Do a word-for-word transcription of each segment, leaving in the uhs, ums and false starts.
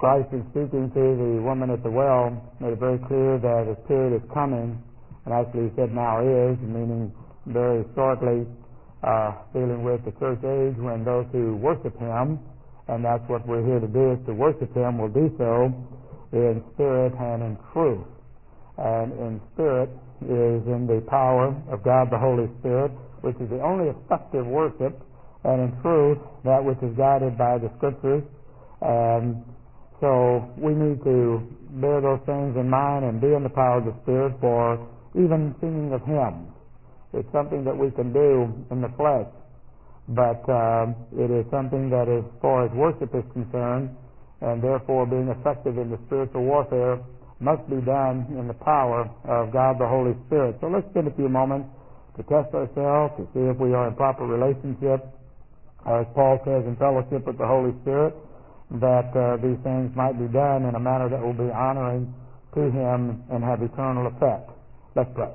Christ, in speaking to the woman at the well, made it very clear that a period is coming, and actually he said now is, meaning very shortly, uh, dealing with the church age when those who worship him, and that's what we're here to do, is to worship him, will do so in spirit and in truth. And in spirit is in the power of God the Holy Spirit, which is the only effective worship, and in truth, that which is guided by the Scriptures. And so we need to bear those things in mind and be in the power of the Spirit for even singing of hymns. It's something that we can do in the flesh, but um, it is something that, as far as worship is concerned, and therefore being effective in the spiritual warfare, must be done in the power of God the Holy Spirit. So let's spend a few moments to test ourselves, to see if we are in proper relationship, as Paul says, in fellowship with the Holy Spirit, that uh, these things might be done in a manner that will be honoring to him and have eternal effect. Let's pray.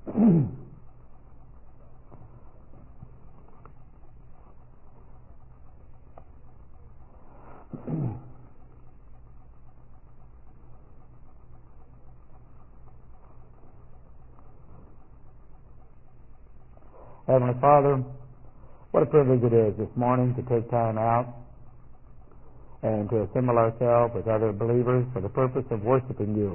Heavenly Father, what a privilege it is this morning to take time out and to assemble ourselves with other believers for the purpose of worshiping you.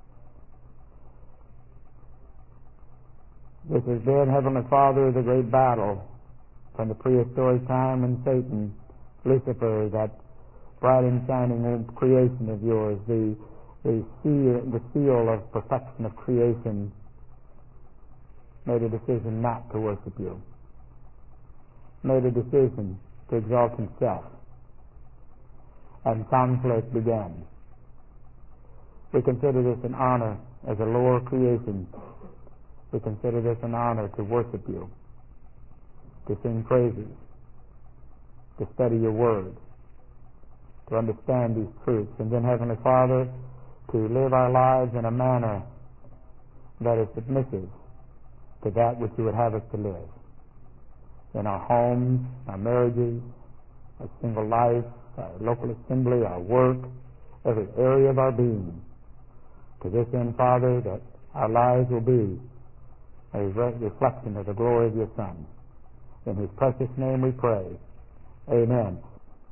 This has been, Heavenly Father, the great battle from the prehistoric time when Satan, Lucifer, that bright and shining creation of yours, the, the, seal, the seal of perfection of creation, made a decision not to worship you, made a decision to exalt himself, and conflict began. We consider this an honor as a lower creation. We consider this an honor to worship you, to sing praises, to study your word, to understand these truths, and then, Heavenly Father, to live our lives in a manner that is submissive to that which you would have us to live. In our homes, our marriages, our single life, our local assembly, our work, every area of our being. To this end, Father, that our lives will be a re- reflection of the glory of your Son. In his precious name we pray. Amen.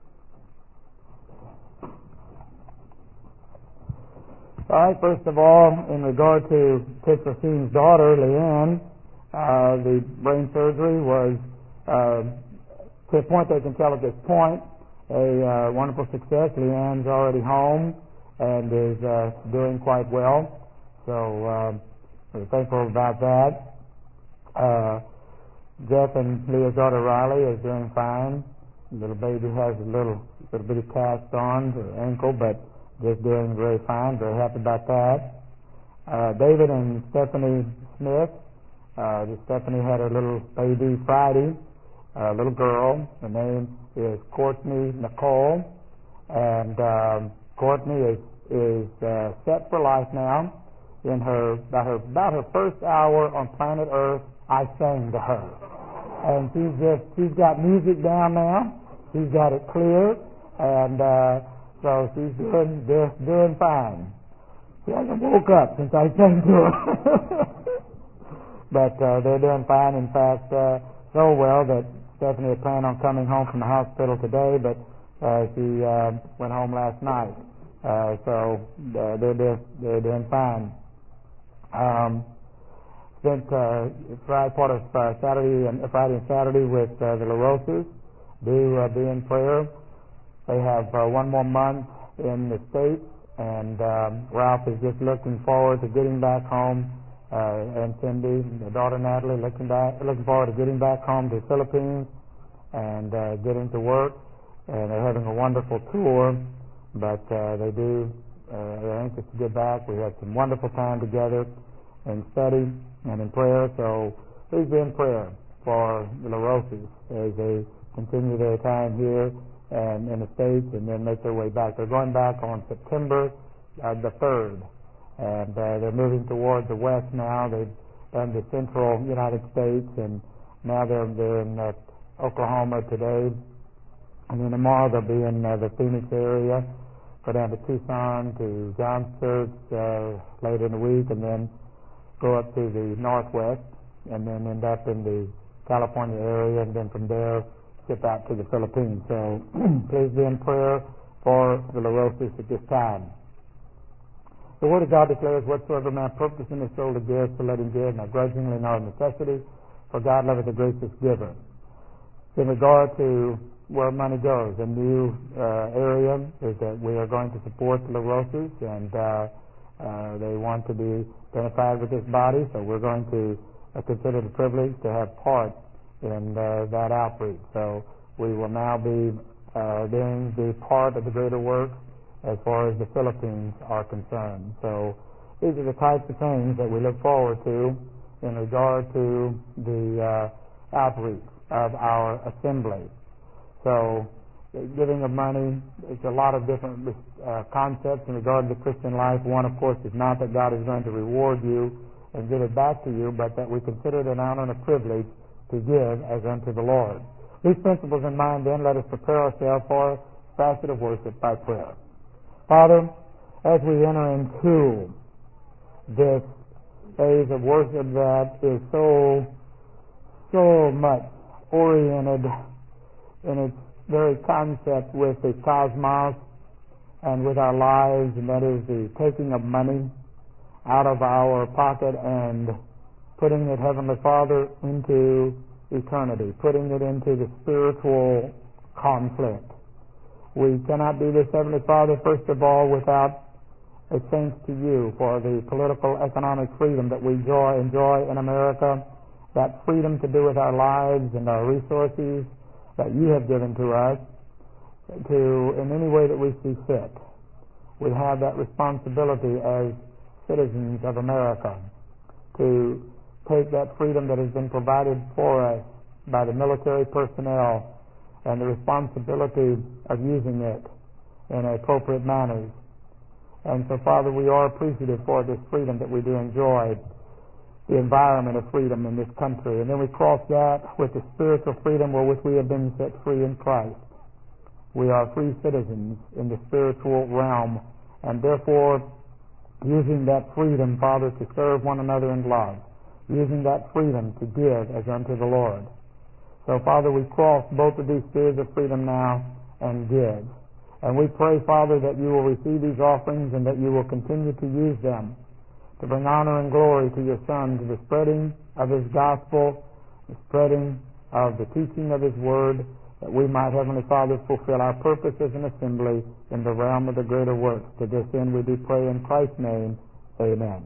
All right, first of all, in regard to Tish Racine's daughter, Leanne, uh, the brain surgery was, uh, to a point they can tell at this point, a uh, wonderful success. Leanne's already home and is uh, doing quite well. So uh, we're thankful about that. Uh, Jeff and Leah's daughter Riley is doing fine. The little baby has a little little bit of cast on her ankle, but just doing very fine. Very happy about that. Uh, David and Stephanie Smith. Uh, Stephanie had her little baby Friday, a uh, little girl. Her name is Courtney Nicole, and um, Courtney is is uh, set for life now. In her about her about her first hour on planet Earth, I sang to her, and she's just she's got music down now. She's got it clear, and uh, so she's doing just doing fine. She hasn't woke up since I sang to her. But uh, they're doing fine. In fact, uh, so well that Stephanie had planned on coming home from the hospital today, but uh, she uh, went home last night. Uh, so uh, they're, doing, they're doing fine. Um, spent uh, Friday, part of uh, Saturday and Friday and Saturday with uh, the LaRosas. Do uh, be in prayer. They have uh, one more month in the States, and um, Ralph is just looking forward to getting back home. Uh, and Cindy, the daughter Natalie, looking back, looking forward to getting back home to the Philippines and uh, getting to work. And they're having a wonderful tour, but uh, they do. Uh, they're anxious to get back. We had some wonderful time together in study and in prayer. So please be in prayer for the LaRosas as they continue their time here and in the States, and then make their way back. They're going back on September uh, the third. And uh, they're moving toward the west now. They've done the central United States, and now they're they're in uh, Oklahoma today, and then tomorrow they'll be in uh, the Phoenix area go down to Tucson, to John's Church uh, later in the week, and then go up to the Northwest, and then end up in the California area, and then from there ship out to the Philippines. So please be in prayer for the LaRosa's at this time. The Word of God declares, whatsoever man purpose in his soul to give, so let him give, not grudgingly nor of necessity, for God loveth a gracious giver. In regard to where money goes, a new uh, area is that we are going to support the LaRosa's, and uh, uh, they want to be identified with this body, so we're going to uh, consider the privilege to have part in uh, that outreach. So we will now be uh, doing the part of the greater work as far as the Philippines are concerned. So these are the types of things that we look forward to in regard to the uh, outreach of our assembly. So giving of money, it's a lot of different uh, concepts in regard to the Christian life. One, of course, is not that God is going to reward you and give it back to you, but that we consider it an honor and a privilege to give as unto the Lord. These principles in mind, then, let us prepare ourselves for a facet of worship by prayer. Father, as we enter into this phase of worship that is so, so much oriented in its very concept with the cosmos and with our lives, and that is the taking of money out of our pocket and putting it, Heavenly Father, into eternity, putting it into the spiritual conflict. We cannot do this, Heavenly Father, first of all, without a thanks to you for the political, economic freedom that we enjoy, enjoy in America, that freedom to do with our lives and our resources that you have given to us to in any way that we see fit. We have that responsibility as citizens of America to take that freedom that has been provided for us by the military personnel and the responsibility of using it in appropriate manners. And so, Father, we are appreciative for this freedom that we do enjoy, the environment of freedom in this country. And then we cross that with the spiritual freedom wherewith we have been set free in Christ. We are free citizens in the spiritual realm, and therefore using that freedom, Father, to serve one another in love, using that freedom to give as unto the Lord. So, Father, we cross both of these spheres of freedom now and give. And we pray, Father, that you will receive these offerings and that you will continue to use them to bring honor and glory to your Son, to the spreading of his gospel, the spreading of the teaching of his word, that we might, Heavenly Father, fulfill our purpose as an assembly in the realm of the greater works. To this end we do pray in Christ's name. Amen.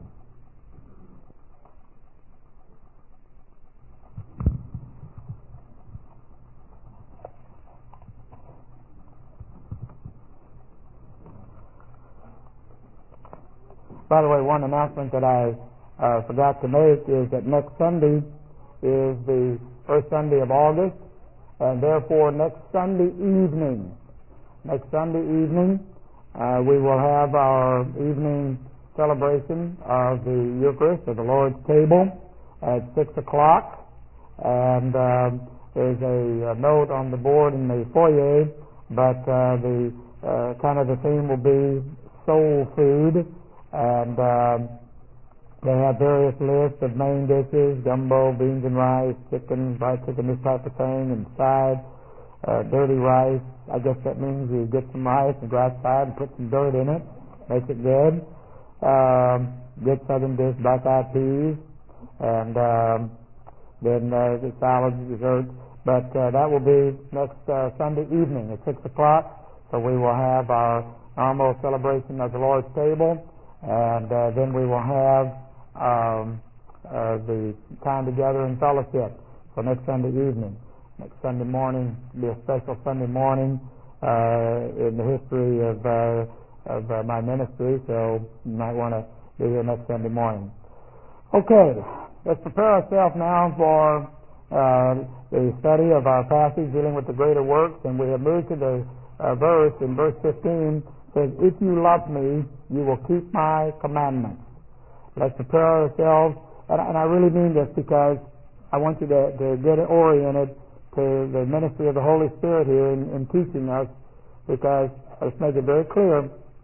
By the way, one announcement that I uh, forgot to make is that next Sunday is the first Sunday of August, and therefore next Sunday evening, next Sunday evening, uh, we will have our evening celebration of the Eucharist, of the Lord's table, at six o'clock, and uh, there's a, a note on the board in the foyer, but uh, the uh, kind of the theme will be soul food. And um, they have various lists of main dishes, gumbo, beans and rice, chicken, fried chicken, this type of thing, and side, uh, dirty rice. I guess that means you get some rice and go outside and put some dirt in it, makes it good. Um, good southern dish, black-eyed peas, and um, then uh, the salads, dessert. But uh, that will be next uh, Sunday evening at six o'clock, so we will have our normal celebration of the Lord's table. And uh, then we will have um, uh, the time together in fellowship for next Sunday evening. Next Sunday morning will be a special Sunday morning uh, in the history of, uh, of uh, my ministry, so you might want to be here next Sunday morning. Okay, let's prepare ourselves now for uh, the study of our passage dealing with the greater works, and we have moved to the uh, verse in verse fifteen. Says, if you love me, you will keep my commandments. Let's prepare ourselves, and, and I really mean this because I want you to, to get oriented to the ministry of the Holy Spirit here in, in teaching us, because let's make it very clear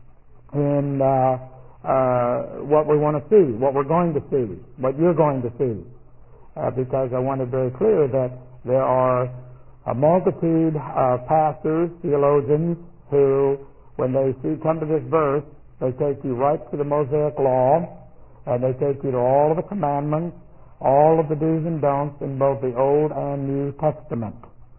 in uh, uh, what we want to see, what we're going to see, what you're going to see. Uh, because I want it very clear that there are a multitude of pastors, theologians, who, when they see come to this verse, they take you right to the Mosaic Law, and they take you to all of the commandments, all of the do's and don'ts in both the Old and New Testament.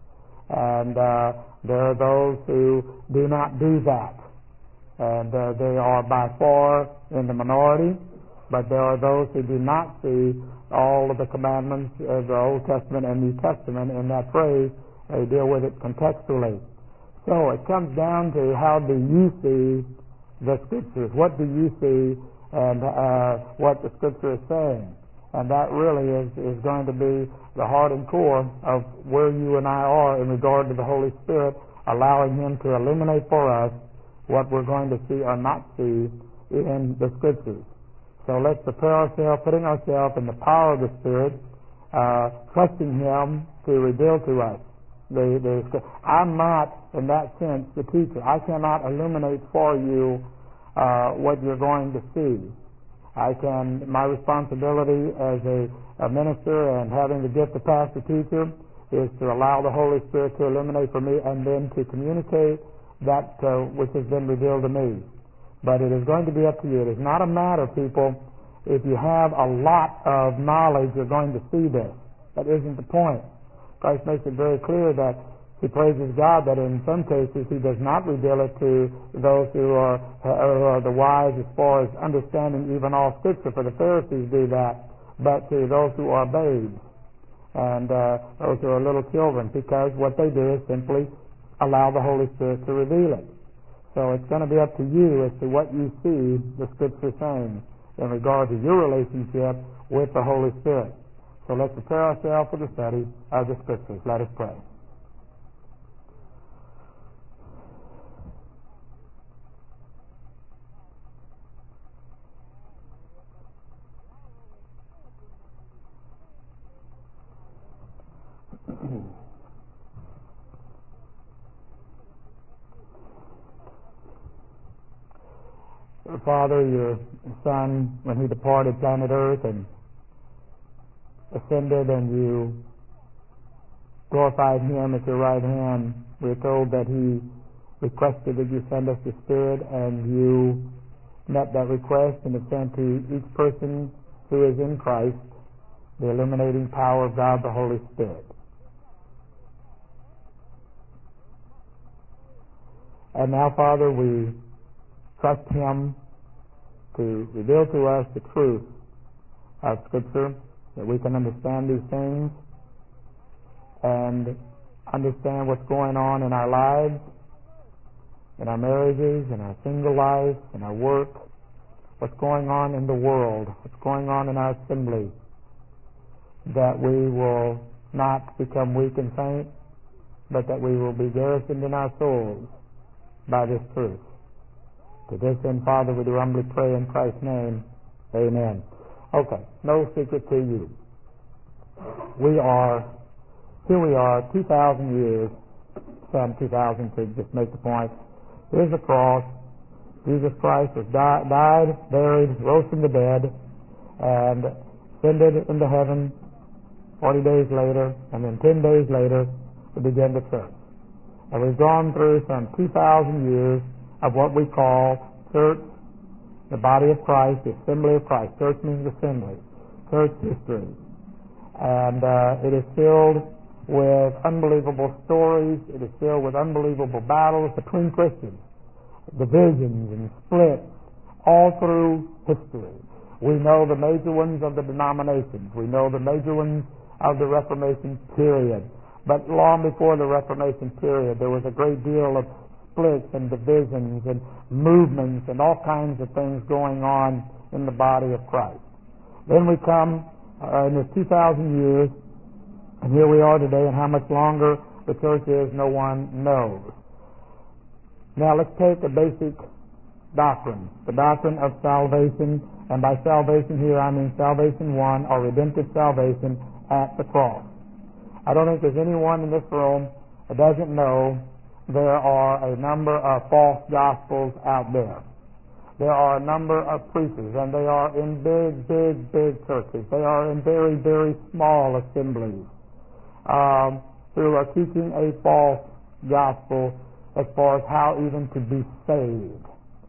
And uh, there are those who do not do that. And uh, they are by far in the minority, but there are those who do not see all of the commandments of the Old Testament and New Testament in that phrase. They deal with it contextually. So it comes down to how do you see the Scriptures? What do you see and uh, what the Scripture is saying? And that really is, is going to be the heart and core of where you and I are in regard to the Holy Spirit, allowing Him to illuminate for us what we're going to see or not see in the Scriptures. So let's prepare ourselves, putting ourselves in the power of the Spirit, uh, trusting Him to reveal to us. The, the, I'm not, in that sense, the teacher. I cannot illuminate for you uh, what you're going to see. I can, my responsibility as a, a minister and having the gift of pastor teacher is to allow the Holy Spirit to illuminate for me and then to communicate that uh, which has been revealed to me. But it is going to be up to you. It is not a matter, people, if you have a lot of knowledge, you're going to see this. That isn't the point. Christ makes it very clear that He praises God that in some cases He does not reveal it to those who are, who are the wise as far as understanding even all Scripture, for the Pharisees do that, but to those who are babes and uh, those who are little children, because what they do is simply allow the Holy Spirit to reveal it. So it's going to be up to you as to what you see the Scripture saying in regard to your relationship with the Holy Spirit. So let's prepare ourselves for the study of the Scriptures. Let us pray. Father, your Son, when He departed planet Earth and ascended and you glorified Him at your right hand, we're told that He requested that you send us the Spirit, and you met that request and have sent to each person who is in Christ the illuminating power of God the Holy Spirit. And now, Father, we trust Him to reveal to us the truth of Scripture, that we can understand these things and understand what's going on in our lives, in our marriages, in our single life, in our work, what's going on in the world, what's going on in our assembly, that we will not become weak and faint, but that we will be garrisoned in our souls by this truth. To this end, Father, we do humbly pray in Christ's name. Amen. Okay, no secret to you. We are, here we are, two thousand years, some two thousand to just make the point. Here's the cross. Jesus Christ was di- died, buried, rose from the dead, and ascended into heaven forty days later, and then ten days later, we began the church. And we've gone through some two thousand years of what we call church, the body of Christ, the assembly of Christ. Church means assembly. Church history. And uh, it is filled with unbelievable stories. It is filled with unbelievable battles between Christians, divisions and splits, all through history. We know the major ones of the denominations. We know the major ones of the Reformation period. But long before the Reformation period, there was a great deal of splits and divisions and movements and all kinds of things going on in the body of Christ. Then we come uh, in the two thousand years, and here we are today, and how much longer the church is, no one knows. Now let's take the basic doctrine, the doctrine of salvation, and by salvation here I mean salvation one, or redemptive salvation at the cross. I don't think there's anyone in this room that doesn't know there are a number of false gospels out there. there are a number of preachers, and they are in big, big, big churches. They are in very, very small assemblies um, who are teaching a false gospel as far as how even to be saved.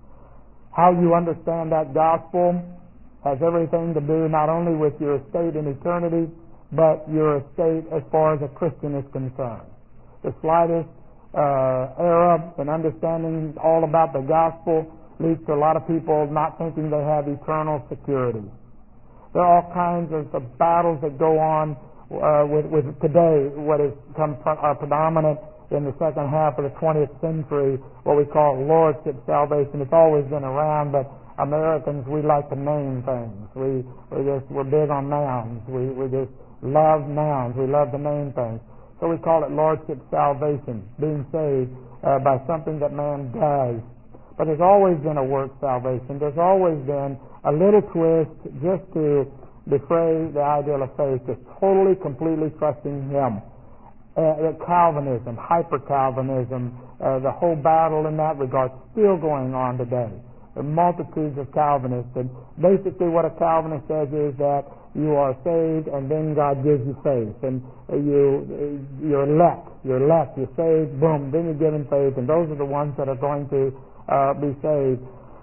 How you understand that gospel has everything to do not only with your estate in eternity, but your estate as far as a Christian is concerned. The slightest uh, error in understanding all about the gospel leads to a lot of people not thinking they have eternal security. There are all kinds of, of battles that go on uh, with, with today, what has become pre- uh, predominant in the second half of the twentieth century, what we call lordship salvation. It's always been around, but Americans, we like to name things. We, we just, we're big on nouns. We, we just love nouns. We love to name things. So we call it lordship salvation, being saved uh, by something that man does. But there's always been a work salvation. There's always been a little twist just to defray the ideal of faith, just totally, completely trusting Him. Uh, Calvinism, hyper-Calvinism, uh, the whole battle in that regard still going on today. There are multitudes of Calvinists, and basically what a Calvinist says is that you are saved and then God gives you faith, and you, you're elect, you're elect, you're saved, boom, then you're given faith, and those are the ones that are going to uh, be saved.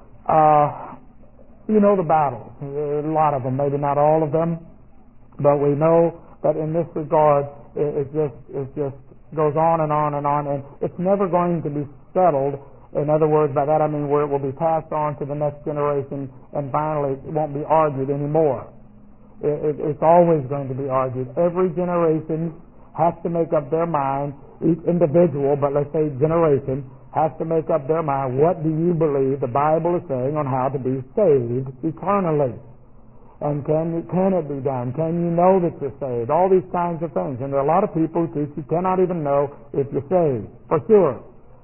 Uh, you know the battle, a lot of them, maybe not all of them, but we know that in this regard, it, it just it just goes on and on and on, and it's never going to be settled. In other words, by that I mean where it will be passed on to the next generation, and finally it won't be argued anymore. It, it, it's always going to be argued. Every generation has to make up their mind, each individual, but let's say generation, has to make up their mind, what do you believe the Bible is saying on how to be saved eternally? And can, can it be done? Can you know that you're saved? All these kinds of things. And there are a lot of people who teach you cannot even know if you're saved, for sure.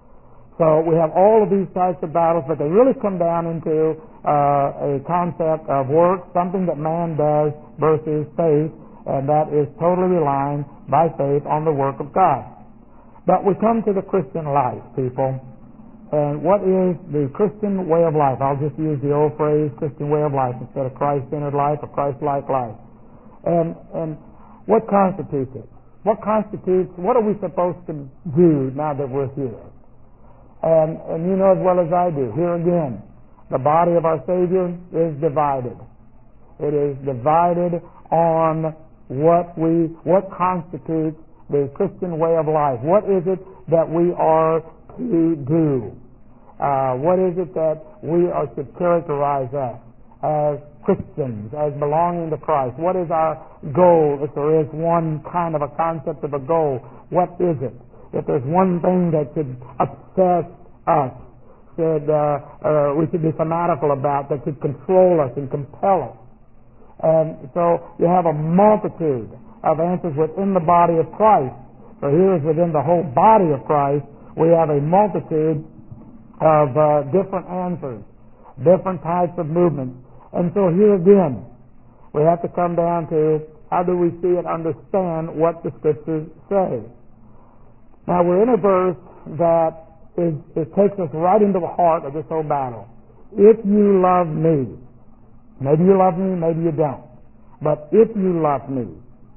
So we have all of these types of battles, but they really come down into uh, a concept of work, something that man does versus faith, and that is totally relying by faith on the work of God. But we come to the Christian life, people. And what is the Christian way of life? I'll just use the old phrase, Christian way of life, instead of Christ-centered life or Christ-like life. And and what constitutes it? What constitutes, what are we supposed to do now that we're here? And, and you know as well as I do, here again, the body of our Savior is divided. It is divided on what we, what constitutes the Christian way of life. What is it that we are to do? Uh, what is it that we are to characterize us as Christians, as belonging to Christ? What is our goal? If there is one kind of a concept of a goal, what is it? If there's one thing that should obsess us, should, uh, uh, we should be fanatical about, that should control us and compel us. And so you have a multitude of answers within the body of Christ. So here is within the whole body of Christ, we have a multitude of uh, different answers, different types of movements. And so here again, we have to come down to how do we see and understand what the Scriptures say. Now we're in a verse that is, it takes us right into the heart of this whole battle. If you love me, maybe you love me, maybe you don't, but if you love me,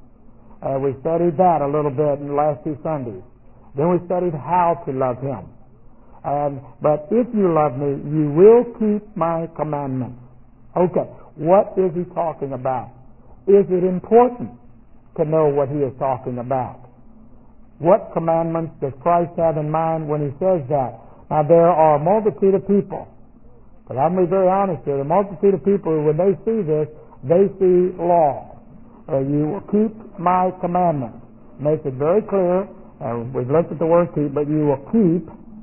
uh, we studied that a little bit in the last two Sundays. Then we studied how to love Him. Um, but if you love me, you will keep my commandments. Okay, what is He talking about? Is it important to know what He is talking about? What commandments does Christ have in mind when He says that? Now, there are a multitude of people, but I'm going to be very honest here, a multitude of people who, when they see this, they see law. Uh, you will keep my commandments. Makes it very clear, and we've looked at the word keep, but you will keep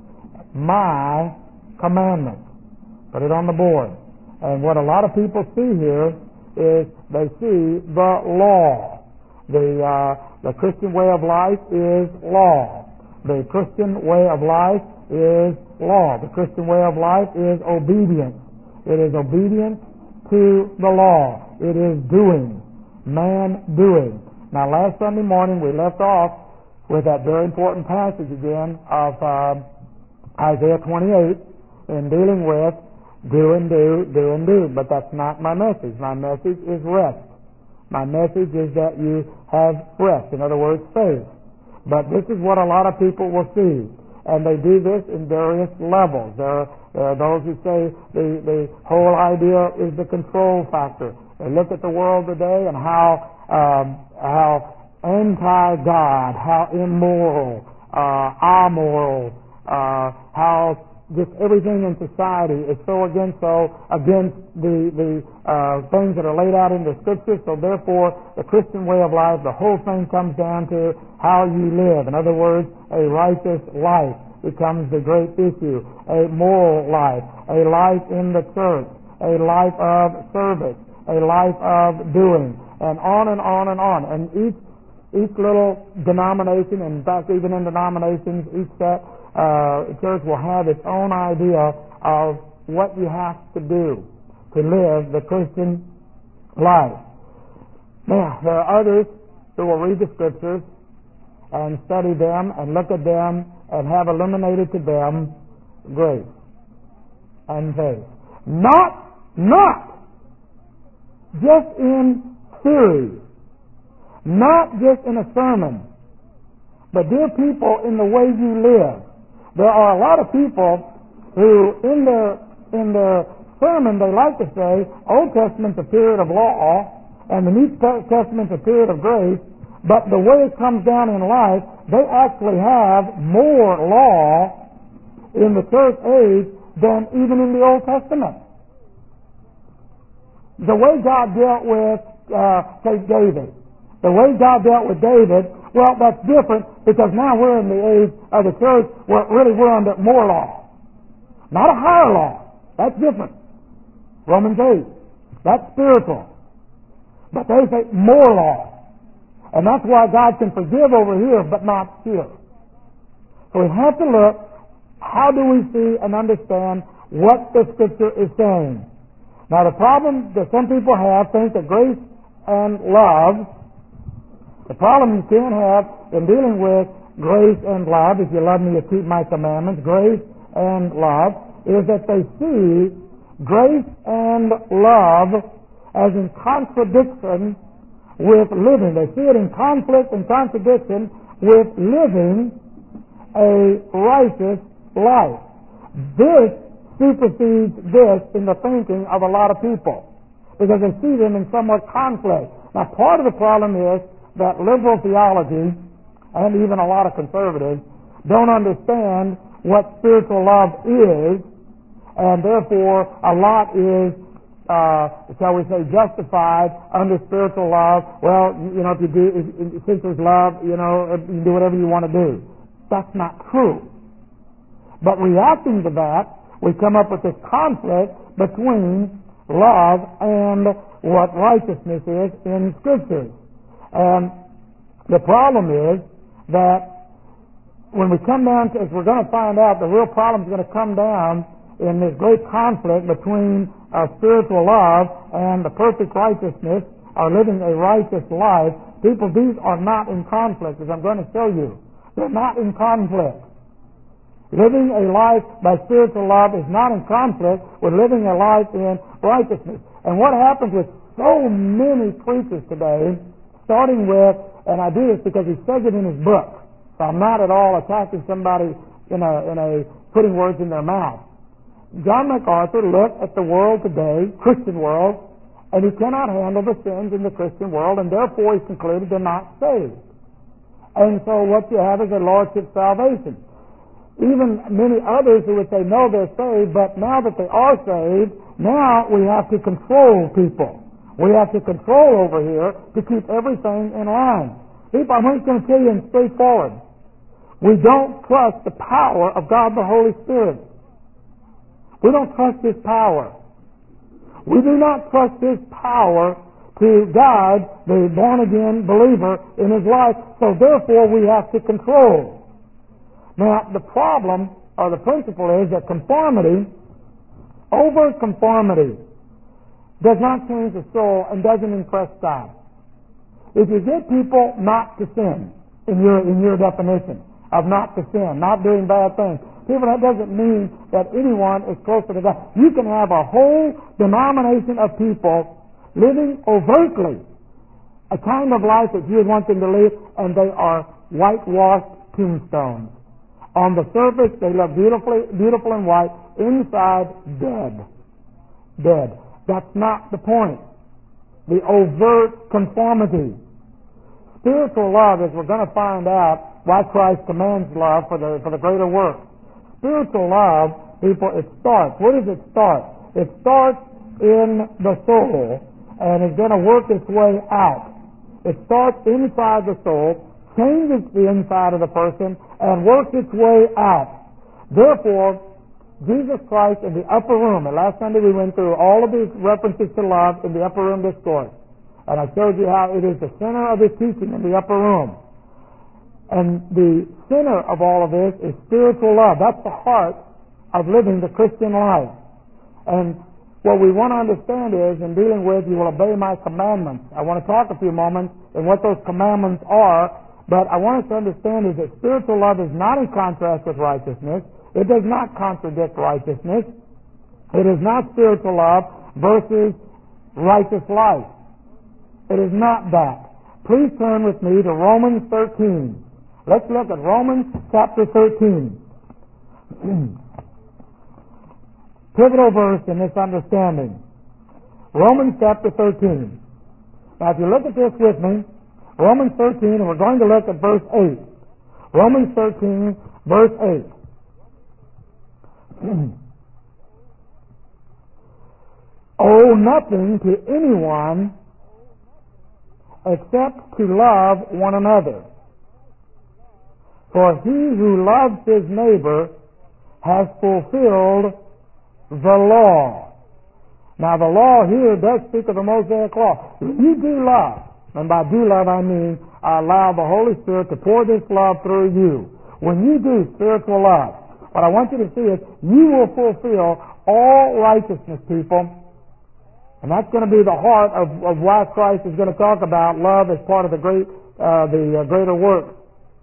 my commandments. Put it on the board. And what a lot of people see here is they see the law. The, uh, the Christian way of life is law. The Christian way of life is law. The Christian way of life is obedience. It is obedience to the law. It is doing. Man doing. Now last Sunday morning we left off with that very important passage again of uh, Isaiah twenty-eight, in dealing with Do and do, do and do. But that's not my message. My message is rest. My message is that you have rest. In other words, faith. But this is what a lot of people will see. And they do this in various levels. There are, there are those who say the, the whole idea is the control factor. They look at the world today and how um, how anti-God, how immoral, uh, amoral, uh, how just everything in society is so against so against the the uh, things that are laid out in the Scriptures. So therefore, the Christian way of life, the whole thing comes down to how you live. In other words, a righteous life becomes the great issue. A moral life, a life in the church, a life of service, a life of doing, and on and on and on. And each each little denomination, and in fact, even in denominations, each set. Uh, church will have its own idea of what you have to do to live the Christian life. Now, there are others who will read the Scriptures and study them and look at them and have illuminated to them grace and faith. Not, not just in theory, not just in a sermon, but dear people, in the way you live. There are a lot of people who, in their in their sermon, they like to say, Old Testament's a period of law, and the New Testament's a period of grace, but the way it comes down in life, they actually have more law in the church age than even in the Old Testament. The way God dealt with, uh, say, David, the way God dealt with David, well, that's different because now we're in the age of the church where really we're under more law. Not a higher law. That's different. Romans eight. That's spiritual. But they say more law. And that's why God can forgive over here but not here. So we have to look, how do we see and understand what the Scripture is saying? Now the problem that some people have think that grace and love, the problem you can have in dealing with grace and love, if you love me, you keep my commandments, grace and love, is that they see grace and love as in contradiction with living. They see it in conflict and contradiction with living a righteous life. This supersedes this in the thinking of a lot of people because they see them in somewhat conflict. Now, part of the problem is that liberal theology, and even a lot of conservatives, don't understand what spiritual love is, and therefore a lot is, uh, shall we say, justified under spiritual love. Well, you know, if you do, if, if, since there's love, you know, you can do whatever you want to do. That's not true. But reacting to that, we come up with this conflict between love and what righteousness is in Scripture. And the problem is that when we come down to, as we're going to find out, the real problem is going to come down in this great conflict between uh, spiritual love and the perfect righteousness, or living a righteous life. People, these are not in conflict, as I'm going to show you. They're not in conflict. Living a life by spiritual love is not in conflict with living a life in righteousness. And what happens with so many preachers today, starting with, and I do this because he says it in his book, so I'm not at all attacking somebody in a, in a putting words in their mouth. John MacArthur looked at the world today, Christian world, and he cannot handle the sins in the Christian world, and therefore he's concluded they're not saved. And so what you have is a lordship salvation. Even many others who would say, no, they're saved, but now that they are saved, now we have to control people. We have to control over here to keep everything in line. People, I'm just going to tell you in straightforward. We don't trust the power of God the Holy Spirit. We don't trust His power. We do not trust His power to guide the born-again believer in his life, so therefore we have to control. Now, the problem, or the principle is that conformity, over conformity, does not change the soul and doesn't impress God. If you get people not to sin, in your in your definition of not to sin, not doing bad things, People, that doesn't mean that anyone is closer to God. You can have a whole denomination of people living overtly a kind of life that you would want them to live, and they are whitewashed tombstones. On the surface, they look beautifully, beautiful and white. Inside, dead. Dead. That's not the point. The overt conformity. Spiritual love, as we're going to find out why Christ commands love for the for the greater work. Spiritual love, people, it starts. Where does it start? It starts in the soul and is going to work its way out. It starts inside the soul, changes the inside of the person, and works its way out. Therefore, Jesus Christ in the upper room, and last Sunday we went through all of these references to love in the upper room discourse. And I showed you how it is the center of his teaching in the upper room. And the center of all of this is spiritual love. That's the heart of living the Christian life. And what we want to understand is, in dealing with, you will obey my commandments. I want to talk a few moments on what those commandments are, but I want us to understand is that spiritual love is not in contrast with righteousness. It does not contradict righteousness. It is not spiritual love versus righteous life. It is not that. Please turn with me to Romans thirteen. Let's look at Romans chapter thirteen. Pivotal verse in this understanding. Romans chapter thirteen. Now if you look at this with me, Romans thirteen, and we're going to look at verse eight. Romans thirteen, verse eight. Owe nothing to anyone except to love one another. For he who loves his neighbor has fulfilled the law. Now the law here does speak of the Mosaic law. You do love, and by do love I mean I allow the Holy Spirit to pour this love through you. When you do spiritual love, what I want you to see is you will fulfill all righteousness, people. And that's going to be the heart of, of why Christ is going to talk about love as part of the great, uh, the uh, greater work.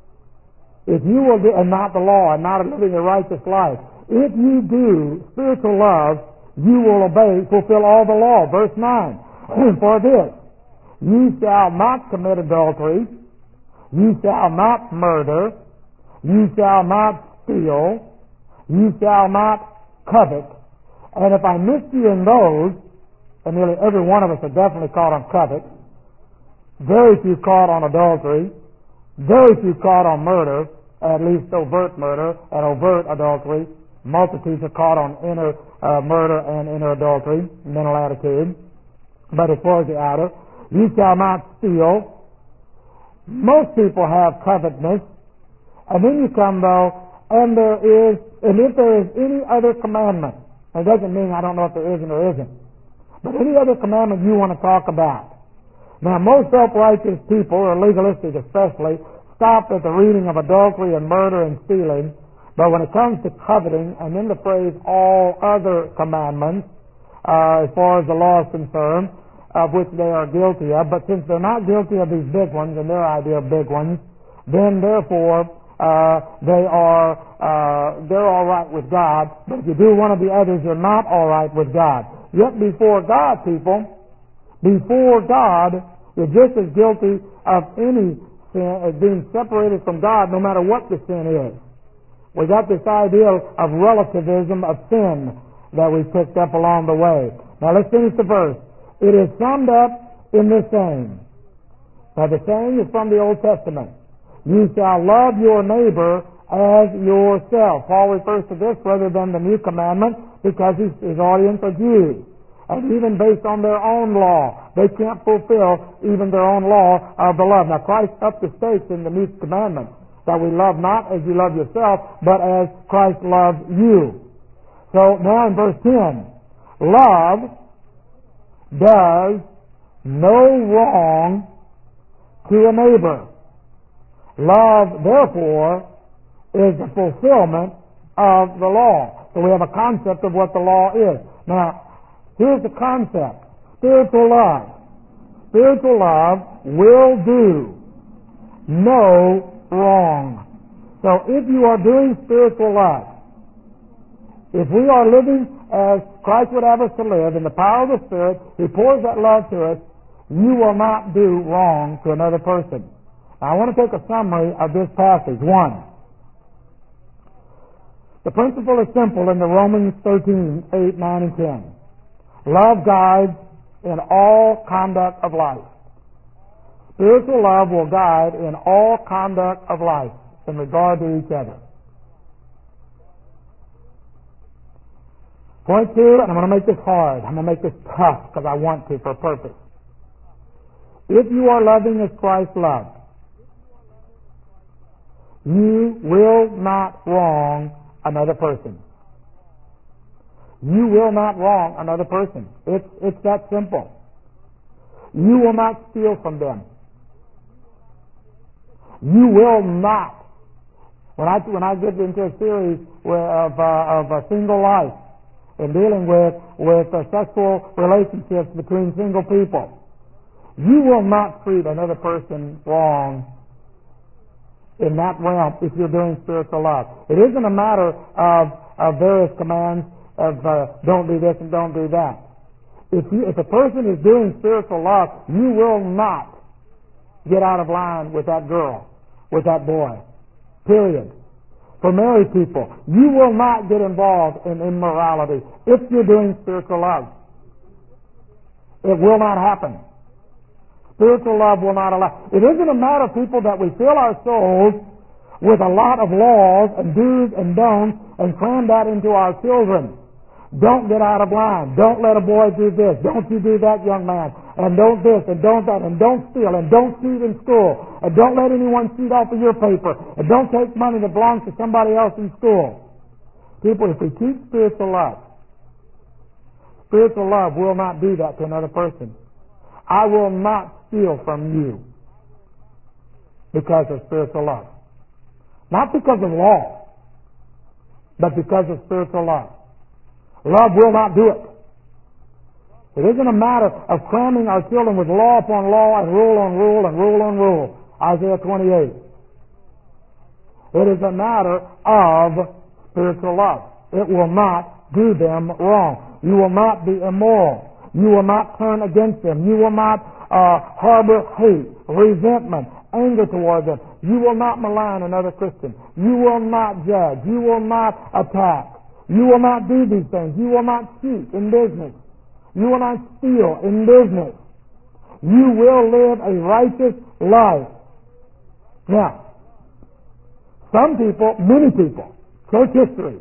If you will do, and not the law, and not living a righteous life, if you do spiritual love, you will obey, fulfill all the law. Verse nine, for this, you shall not commit adultery, you shall not murder, you shall not steal, you shall not covet. And if I missed you in those, and nearly every one of us are definitely caught on covet, very few caught on adultery, very few caught on murder, at least overt murder and overt adultery. Multitudes are caught on inner uh, murder and inner adultery, mental attitude. But as far as the outer, you shall not steal. Most people have covetousness. And then you come though, and there is, and if there is any other commandment, it doesn't mean I don't know if there is and there isn't, but any other commandment you want to talk about. Now most self-righteous people, or legalistic especially, stop at the reading of adultery and murder and stealing. But when it comes to coveting, and then the phrase all other commandments, uh, as far as the law is concerned, of which they are guilty of, but since they're not guilty of these big ones, and their idea of big ones, then therefore uh, they are uh, they're all right with God. But if you do one of the others, you're not all right with God. Yet before God, people, before God, you're just as guilty of any sin as being separated from God, no matter what the sin is. We got this idea of relativism of sin that we picked up along the way. Now let's finish the verse. It is summed up in this saying. Now the saying is from the Old Testament. You shall love your neighbor as yourself. Paul refers to this rather than the new commandment because his, his audience are Jews. And even based on their own law, they can't fulfill even their own law of the love. Now Christ upped the stakes in the new commandment, that we love not as you love yourself, but as Christ loved you. So now in verse ten, love does no wrong to a neighbor. Love, therefore, is the fulfillment of the law. So we have a concept of what the law is. Now, here's the concept. Spiritual love. Spiritual love will do no wrong. So if you are doing spiritual love, If we are living as Christ would have us to live, in the power of the Spirit, He pours that love to us, you will not do wrong to another person. Now, I want to take a summary of this passage. One, the principle is simple in the Romans thirteen, eight, nine, and ten. Love guides in all conduct of life. Spiritual love will guide in all conduct of life in regard to each other. Point two, and I'm going to make this hard. I'm going to make this tough because I want to for a purpose. If you are loving as Christ loved, you will not wrong another person. You will not wrong another person. It's, it's that simple. You will not steal from them. You will not. When I, when I get into a series where, of, uh, of a single life, in dealing with, with uh, sexual relationships between single people, you will not treat another person wrong in that realm if you're doing spiritual love. It isn't a matter of, of various commands of uh, don't do this and don't do that. If, you, if a person is doing spiritual love, you will not get out of line with that girl, with that boy. Period. For married people, you will not get involved in immorality if you're doing spiritual love. It will not happen. Spiritual love will not allow. It isn't a matter, people, that we fill our souls with a lot of laws and do's and don'ts and cram that into our children. Don't get out of line. Don't let a boy do this. Don't you do that, young man. And don't this and don't that. And don't steal. And don't cheat in school. And don't let anyone cheat off of your paper. And don't take money that belongs to somebody else in school. People, if we teach spiritual love, spiritual love will not do that to another person. I will not steal from you because of spiritual love. Not because of law, but because of spiritual love. Love will not do it. It isn't a matter of cramming our children with law upon law and rule on rule and rule on rule. Isaiah twenty-eight. It is a matter of spiritual love. It will not do them wrong. You will not be immoral. You will not turn against them. You will not uh, harbor hate, resentment, anger toward them. You will not malign another Christian. You will not judge. You will not attack. You will not do these things. You will not cheat in business. You will not steal in business. You will live a righteous life. Now, some people, many people, church history,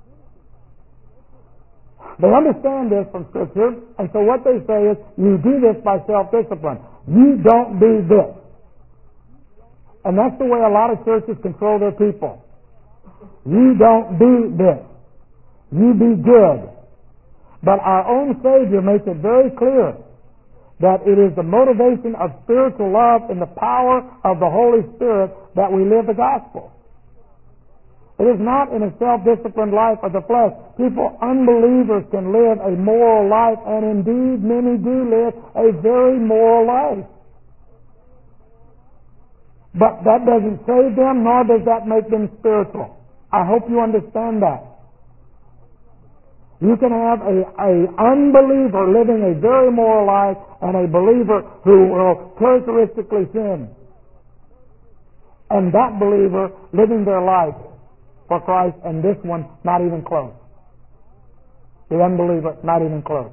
they understand this from Scripture, and so what they say is, you do this by self-discipline. You don't do this. And that's the way a lot of churches control their people. You don't do this. You be good. But our own Savior makes it very clear that it is the motivation of spiritual love and the power of the Holy Spirit that we live the gospel. It is not in a self-disciplined life of the flesh. People, unbelievers, can live a moral life, and indeed many do live a very moral life. But that doesn't save them, nor does that make them spiritual. I hope you understand that. You can have a, a unbeliever living a very moral life and a believer who will characteristically sin. And that believer living their life for Christ, and this one not even close. The unbeliever not even close.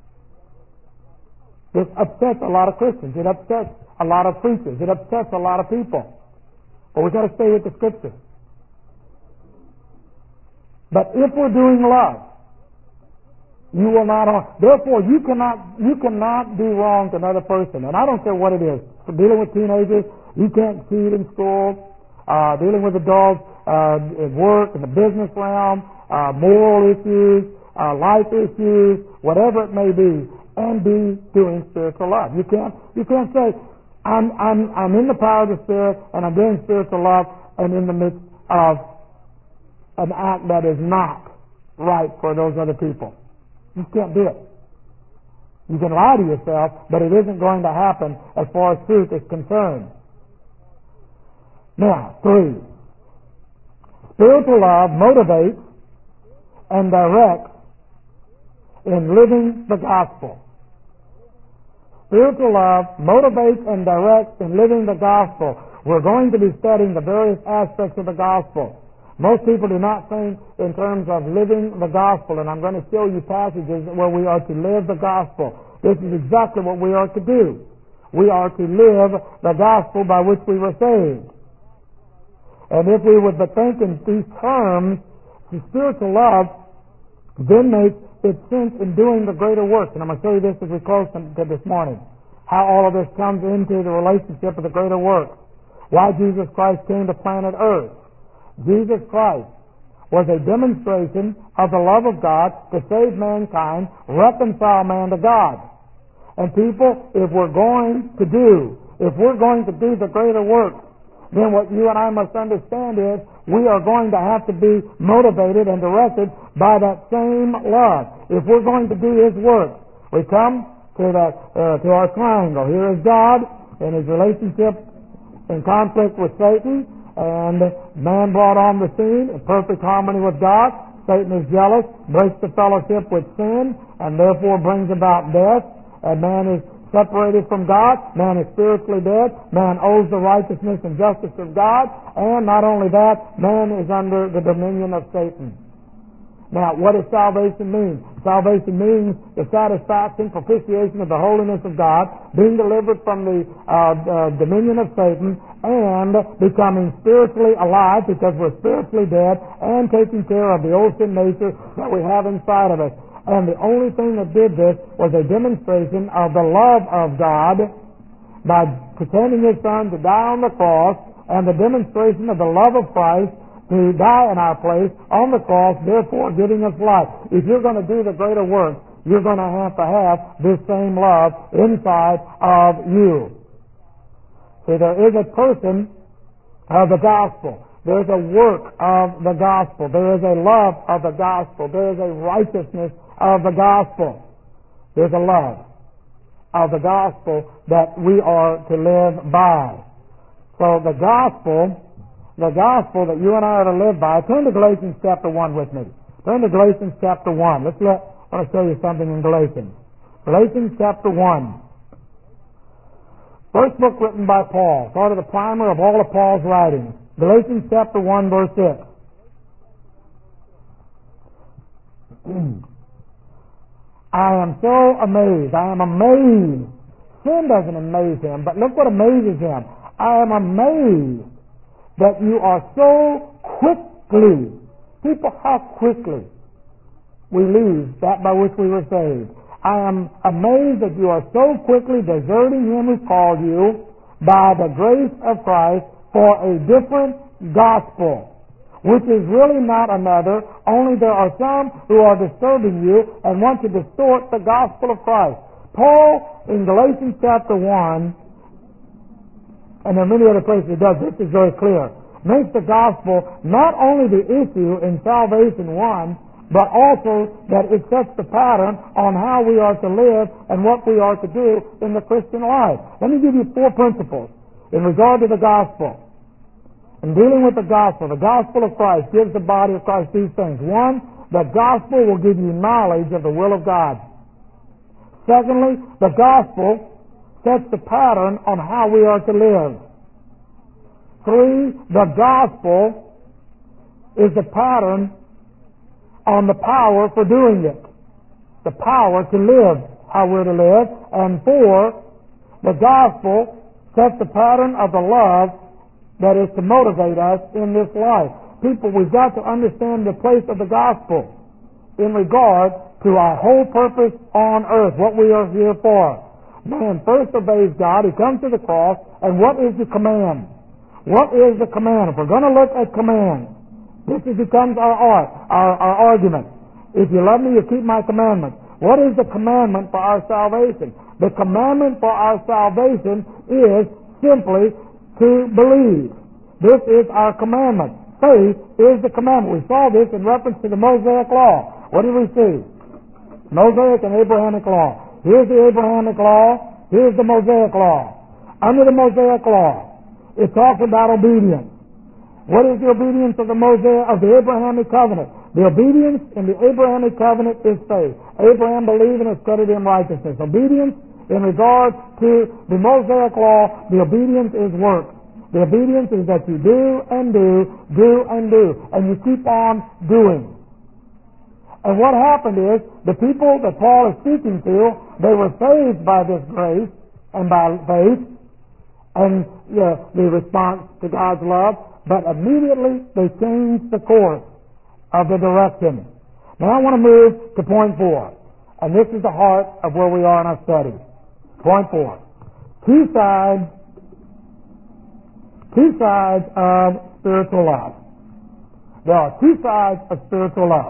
This upsets a lot of Christians. It upsets a lot of preachers. It upsets a lot of people. But we've got to stay with the Scripture. But if we're doing love, you will not harm. Therefore, you cannot you cannot do wrong to another person. And I don't care what it is. For dealing with teenagers, you can't cheat in school. Uh, dealing with adults uh, at work, in the business realm, uh, moral issues, uh, life issues, whatever it may be, and be doing spiritual love. You can't you can't say I'm I'm I'm in the power of the Spirit and I'm doing spiritual love and in the midst of an act that is not right for those other people. You can't do it. You can lie to yourself, but it isn't going to happen as far as truth is concerned. Now, three. Spiritual love motivates and directs in living the gospel. Spiritual love motivates and directs in living the gospel. We're going to be studying the various aspects of the gospel. Most people do not think in terms of living the gospel, and I'm going to show you passages where we are to live the gospel. This is exactly what we are to do. We are to live the gospel by which we were saved. And if we would but think in these terms, the spiritual love then makes its sense in doing the greater works. And I'm going to show you this as we close to this morning. How all of this comes into the relationship of the greater works. Why Jesus Christ came to planet Earth. Jesus Christ was a demonstration of the love of God to save mankind, reconcile man to God. And people, if we're going to do, if we're going to do the greater works, then what you and I must understand is we are going to have to be motivated and directed by that same love. If we're going to do His work, we come to that uh, to our triangle. Here is God in His relationship in conflict with Satan, and man brought on the scene in perfect harmony with God. Satan is jealous, breaks the fellowship with sin, and therefore brings about death. And man is separated from God. Man is spiritually dead. Man owes the righteousness and justice of God. And not only that, man is under the dominion of Satan. Now, what does salvation mean? Salvation means the satisfaction, propitiation of the holiness of God, being delivered from the uh, uh, dominion of Satan, and becoming spiritually alive because we're spiritually dead, and taking care of the old sin nature that we have inside of us. And the only thing that did this was a demonstration of the love of God by pretending His Son to die on the cross, and the demonstration of the love of Christ to die in our place on the cross, therefore giving us life. If you're going to do the greater work, you're going to have to have this same love inside of you. See, there is a person of the gospel. There is a work of the gospel. There is a love of the gospel. There is a righteousness of the gospel. There's a love of the gospel that we are to live by. So the gospel, the gospel that you and I are to live by, turn to Galatians chapter one with me. Turn to Galatians chapter one. Let's let, I want to show you something in Galatians. Galatians chapter one. First book written by Paul, sort of the primer of all of Paul's writings. Galatians chapter one, verse six. I am so amazed. I am amazed. Sin doesn't amaze him, but look what amazes him. I am amazed that you are so quickly, people, how quickly we lose that by which we were saved. I am amazed that you are so quickly deserting Him who called you by the grace of Christ for a different gospel, which is really not another, only there are some who are disturbing you and want to distort the gospel of Christ. Paul, in Galatians chapter one, and there are many other places he does, this is very clear, makes the gospel not only the issue in salvation one, but also that it sets the pattern on how we are to live and what we are to do in the Christian life. Let me give you four principles in regard to the gospel. In dealing with the gospel, the gospel of Christ gives the body of Christ these things. One, the gospel will give you knowledge of the will of God. Secondly, the gospel sets the pattern on how we are to live. Three, the gospel is the pattern on the power for doing it. The power to live how we're to live. And four, the gospel sets the pattern of the love that is to motivate us in this life. People, we've got to understand the place of the gospel in regard to our whole purpose on earth, what we are here for. Man first obeys God, he comes to the cross, and what is the command? What is the command? If we're going to look at command, this is, becomes our art, our, our argument. If you love me, you keep my commandments. What is the commandment for our salvation? The commandment for our salvation is simply to believe. This is our commandment. Faith is the commandment. We saw this in reference to the Mosaic Law. What did we see? Mosaic and Abrahamic Law. Here's the Abrahamic Law. Here's the Mosaic Law. Under the Mosaic Law, it talks about obedience. What is the obedience of the Mosaic, of the Abrahamic covenant? The obedience in the Abrahamic covenant is faith. Abraham believed and was credited in righteousness. Obedience in regard to the Mosaic law, the obedience is work. The obedience is that you do and do, do and do, and you keep on doing. And what happened is, the people that Paul is speaking to, they were saved by this grace and by faith and uh, the response to God's love, but immediately they changed the course of the direction. Now I want to move to point four, and this is the heart of where we are in our study. Point four. Two sides, two sides of spiritual love. There are two sides of spiritual love.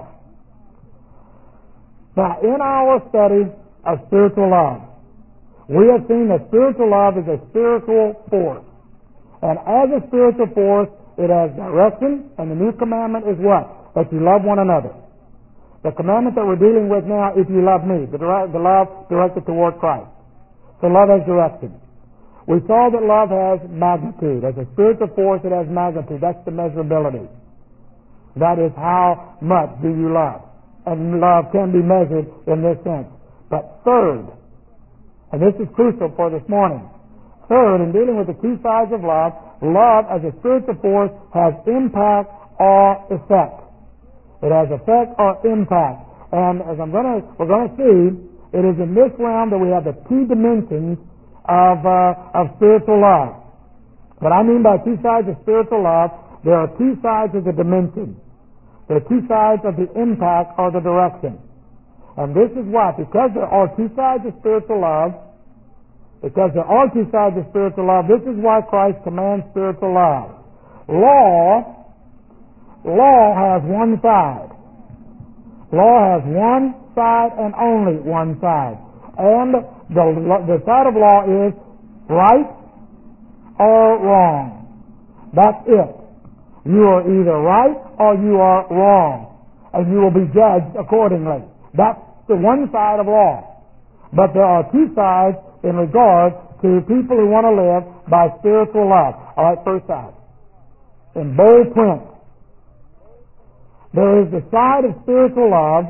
Now, in our study of spiritual love, we have seen that spiritual love is a spiritual force. And as a spiritual force, it has direction, and the new commandment is what? That you love one another. The commandment that we're dealing with now, if you love me, the, direct, the love directed toward Christ. So love has direction. We saw that love has magnitude. As a spiritual force, it has magnitude. That's the measurability. That is how much do you love. And love can be measured in this sense. But third, and this is crucial for this morning, third, in dealing with the two sides of love, love as a spiritual force has impact or effect. It has effect or impact. And as I'm going to, we're going to see, it is in this realm that we have the two dimensions of, uh, of spiritual love. What I mean by two sides of spiritual love, there are two sides of the dimension. There are two sides of the impact or the direction. And this is why, because there are two sides of spiritual love, because there are two sides of spiritual love, this is why Christ commands spiritual love. Law, law has one side. Law has one side and only one side. And the, the side of law is right or wrong. That's it. You are either right or you are wrong. And you will be judged accordingly. That's the one side of law. But there are two sides in regard to people who want to live by spiritual love. All right, first side. In bold print. There is the side of spiritual love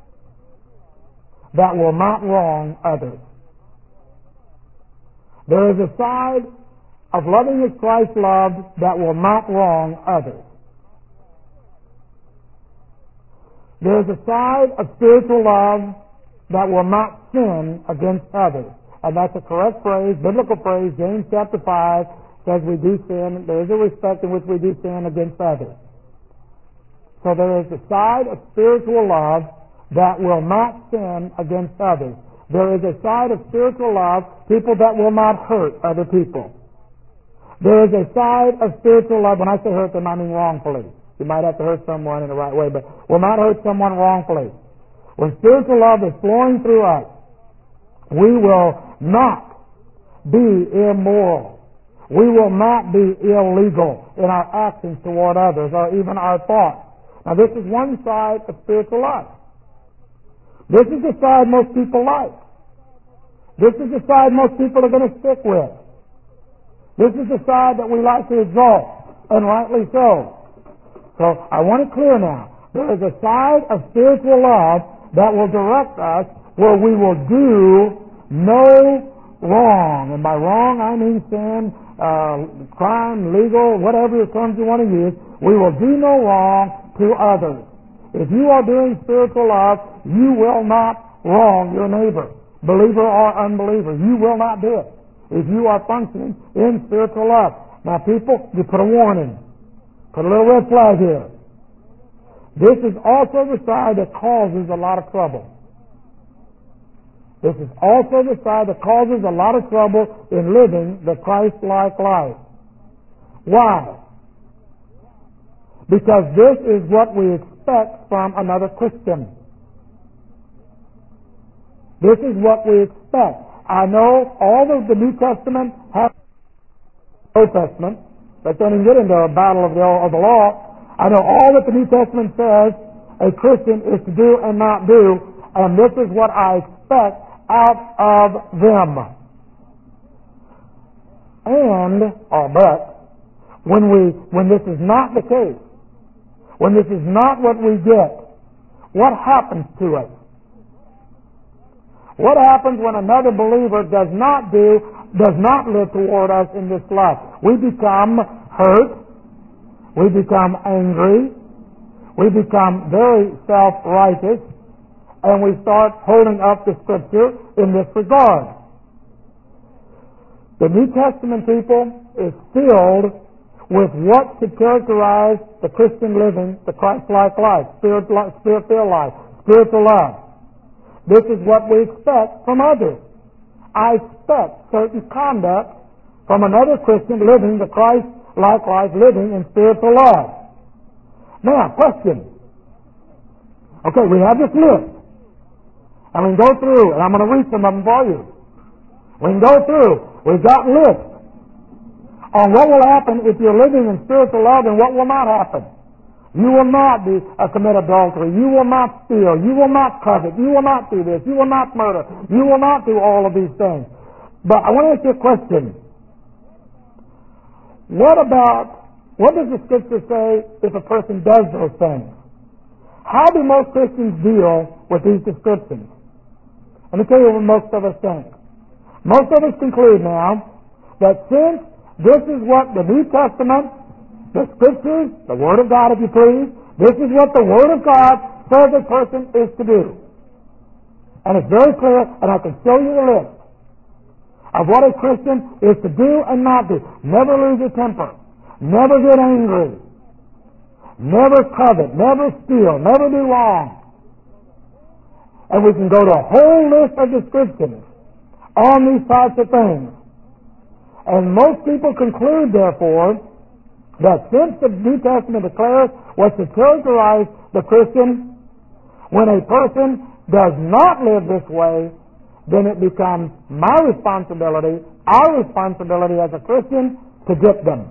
that will not wrong others. There is a side of loving as Christ loved that will not wrong others. There is a side of spiritual love that will not sin against others. And that's a correct phrase, biblical phrase. James chapter five says we do sin. There is a respect in which we do sin against others. So there is a side of spiritual love that will not sin against others. There is a side of spiritual love, people that will not hurt other people. There is a side of spiritual love, when I say hurt them, I mean wrongfully. You might have to hurt someone in the right way, but will not hurt someone wrongfully. When spiritual love is flowing through us, we will not be immoral. We will not be illegal in our actions toward others or even our thoughts. Now this is one side of spiritual life. This is the side most people like. This is the side most people are going to stick with. This is the side that we like to exalt, and rightly so. So I want it clear now. There is a side of spiritual love that will direct us where we will do no wrong. And by wrong I mean sin, uh, crime, legal, whatever terms you want to use. We will do no wrong to others. If you are doing spiritual love, you will not wrong your neighbor, believer or unbeliever. You will not do it if you are functioning in spiritual love. Now people, you put a warning. Put a little red flag here. This is also the side that causes a lot of trouble. This is also the side that causes a lot of trouble in living the Christ-like life. Why? Because this is what we expect from another Christian. This is what we expect. I know all of the New Testament has the Old Testament. Let's don't even get into a battle of the, of the law. I know all that the New Testament says a Christian is to do and not do, and this is what I expect out of them. And, or but, when we when this is not the case, when this is not what we get, what happens to us? What happens when another believer does not do, does not live toward us in this life? We become hurt. We become angry. We become very self-righteous. And we start holding up the Scripture in this regard. The New Testament people is filled with what should characterize the Christian living, the Christ-like life, spirit-filled life, spiritual love. This is what we expect from others. I expect certain conduct from another Christian living the Christ-like life, living in spiritual love. Now, question. Okay, we have this list. And we can go through, and I'm going to read some of them for you. We can go through. We've got lists on what will happen if you're living in spiritual love and what will not happen. You will not be, uh, commit adultery. You will not steal. You will not covet. You will not do this. You will not murder. You will not do all of these things. But I want to ask you a question. What about, what does the Scripture say if a person does those things? How do most Christians deal with these descriptions? Let me tell you what most of us think. Most of us conclude now that since this is what the New Testament, the Scriptures, the Word of God, if you please, this is what the Word of God says a person is to do. And it's very clear, and I can show you the list of what a Christian is to do and not do. Never lose your temper. Never get angry. Never covet. Never steal. Never do wrong. And we can go to a whole list of descriptions on these types of things. And most people conclude, therefore, that since the New Testament declares what to characterize the Christian, when a person does not live this way, then it becomes my responsibility, our responsibility as a Christian, to get them.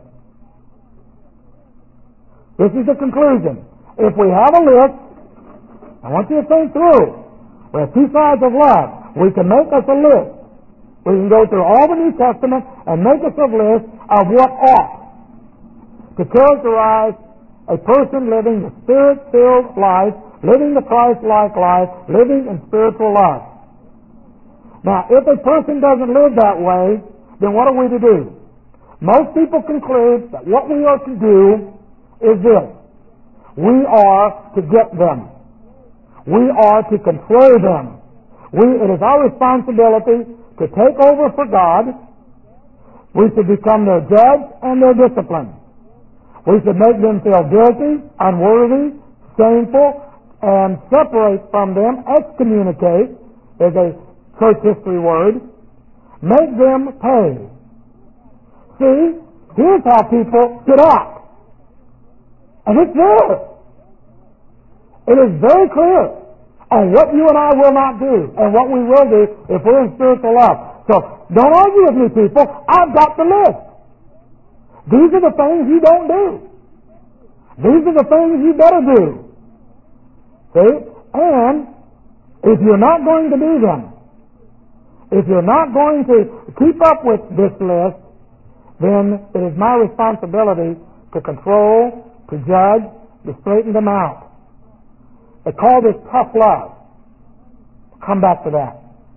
This is the conclusion. If we have a list, I want you to think through. We have two sides of love. We can make us a list. We can go through all the New Testament and make us a list of what ought to characterize a person living the Spirit-filled life, living the Christ-like life, living in spiritual life. Now, if a person doesn't live that way, then what are we to do? Most people conclude that what we are to do is this. We are to get them. We are to control them. We, it is our responsibility to take over for God. We should become their judge and their discipline. We should make them feel guilty, unworthy, shameful, and separate from them, excommunicate, is a church history word, make them pay. See, here's how people get out. And it's there. It is very clear on what you and I will not do and what we will do if we're in spiritual love. So don't argue with me, people. I've got the list. These are the things you don't do. These are the things you better do. See? And if you're not going to do them, if you're not going to keep up with this list, then it is my responsibility to control, to judge, to straighten them out. They call this tough love. Come back to that.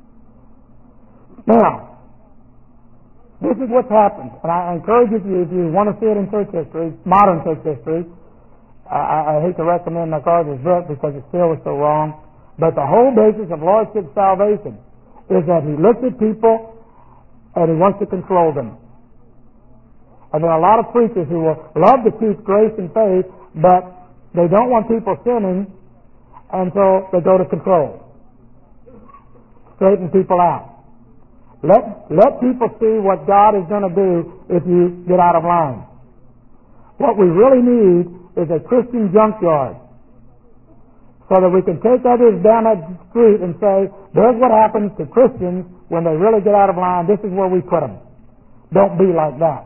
Now, this is what's happened, and I encourage you, if you, if you want to see it in church history, modern church history, I, I hate to recommend MacArthur's book because it still is so wrong, but the whole basis of Lordship salvation is that He looks at people and He wants to control them. And there are a lot of preachers who will love to teach grace and faith, but they don't want people sinning, and so they go to control. Straighten people out. Let, let people see what God is going to do if you get out of line. What we really need is a Christian junkyard so that we can take others down that street and say, there's what happens to Christians when they really get out of line. This is where we put them. Don't be like that.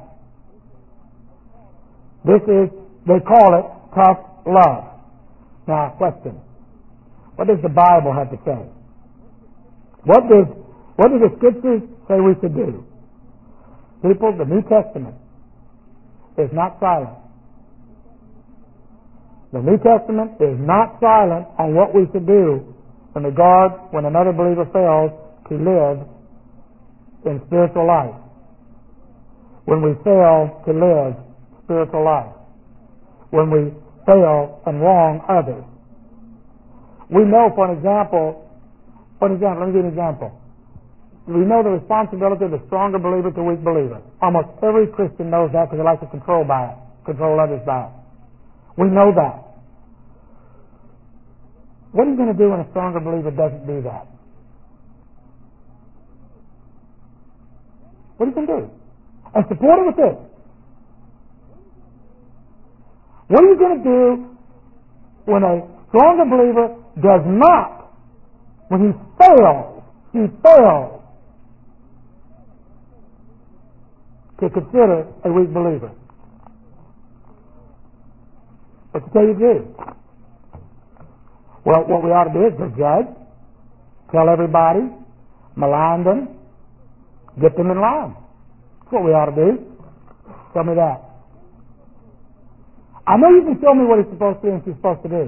This is, they call it tough love. Now, question. What does the Bible have to say? What does What do the Scriptures say we should do? People, the New Testament is not silent. The New Testament is not silent on what we should do in regard when another believer fails to live in spiritual life. When we fail to live spiritual life. When we fail and wrong others. We know, for an example, for an example, let me give you an example. We know the responsibility of the stronger believer to the weak believer. Almost every Christian knows that because they like to control by it, control others by it. We know that. What are you going to do when a stronger believer doesn't do that? What are you going to do? And support it with this. What are you going to do when a stronger believer does not, when he fails, he fails to consider a weak believer? What you tell you to do? Well, what we ought to do is to judge, tell everybody, malign them, get them in line. That's what we ought to do. Tell me that. I know you can show me what he's supposed to do and she's supposed to do.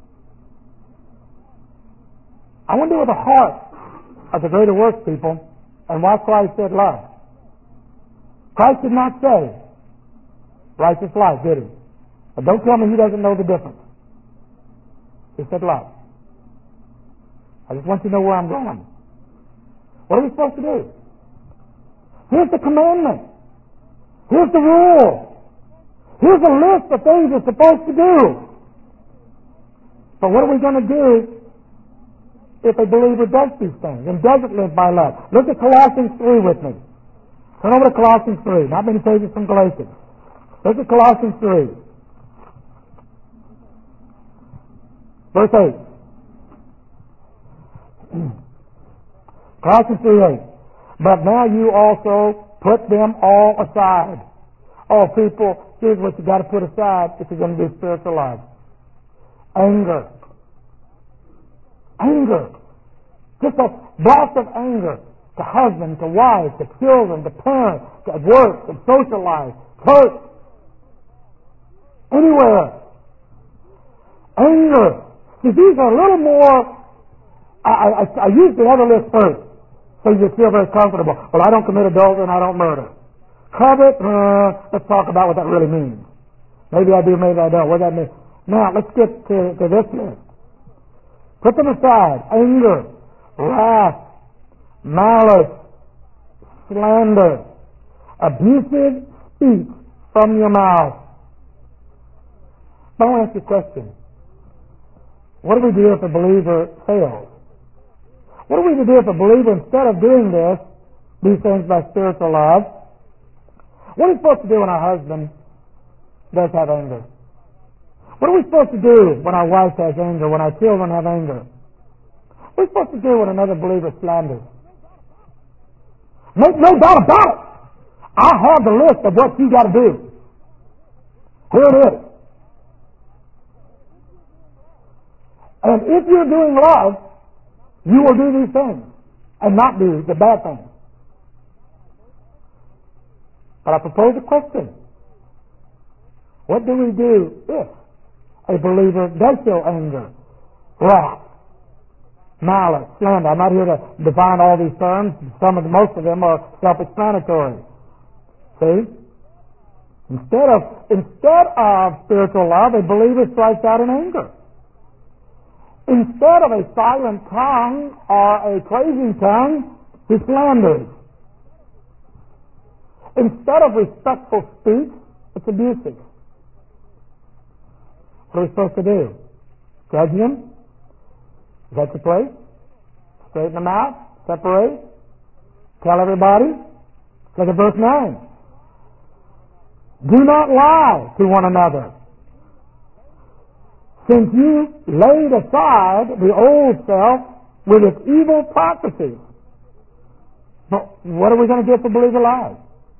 I want to do with the heart of the greater works people and why Christ said love. Christ did not say righteous life, did he? But don't tell me he doesn't know the difference. He said love. I just want you to know where I'm going. What are we supposed to do? Here's the commandment. Here's the rule. Here's a list of things we're supposed to do. But what are we going to do if a believer does these things and doesn't live by love? Look at Colossians three with me. Turn over to Colossians three, not many pages from Galatians. Look at Colossians three. Verse eight. Colossians three eight. But now you also put them all aside. Oh, people, here's what you got to put aside if you're going to do spiritual life. Anger. Anger. Just a blast of anger to husband, to wife, to children, to parents, to work, to social life, church, anywhere. Anger. See, these are a little more, I, I, I use the other list first, so you feel very comfortable. Well, I don't commit adultery and I don't murder. Covet, uh, let's talk about what that really means. Maybe I do, maybe I don't. What does that mean? Now, let's get to, to this list. Put them aside. Anger, wrath, malice, slander, abusive speech from your mouth. I want to ask you a question. What do we do if a believer fails? What are we to do if a believer, instead of doing this, do things by spiritual love? What are we supposed to do when our husband does have anger? What are we supposed to do when our wife has anger, when our children have anger? What are we supposed to do when another believer slanders? Make no doubt about it. I have the list of what you got to do. Here it is. And if you're doing love, you will do these things and not do the bad things. But I propose a question. What do we do if a believer does show anger, wrath, malice, slander? I'm not here to define all these terms. Some of most of them are self-explanatory. See? Instead of instead of spiritual love, a believer strikes out in anger. Instead of a silent tongue or a praising tongue, he slanders. Instead of respectful speech, it's abusive. What are we supposed to do? Judge them? Is that your place? Straighten them out? Separate? Tell everybody? Look at verse nine. Do not lie to one another, since you laid aside the old self with its evil practices. But what are we going to do if a believer lies?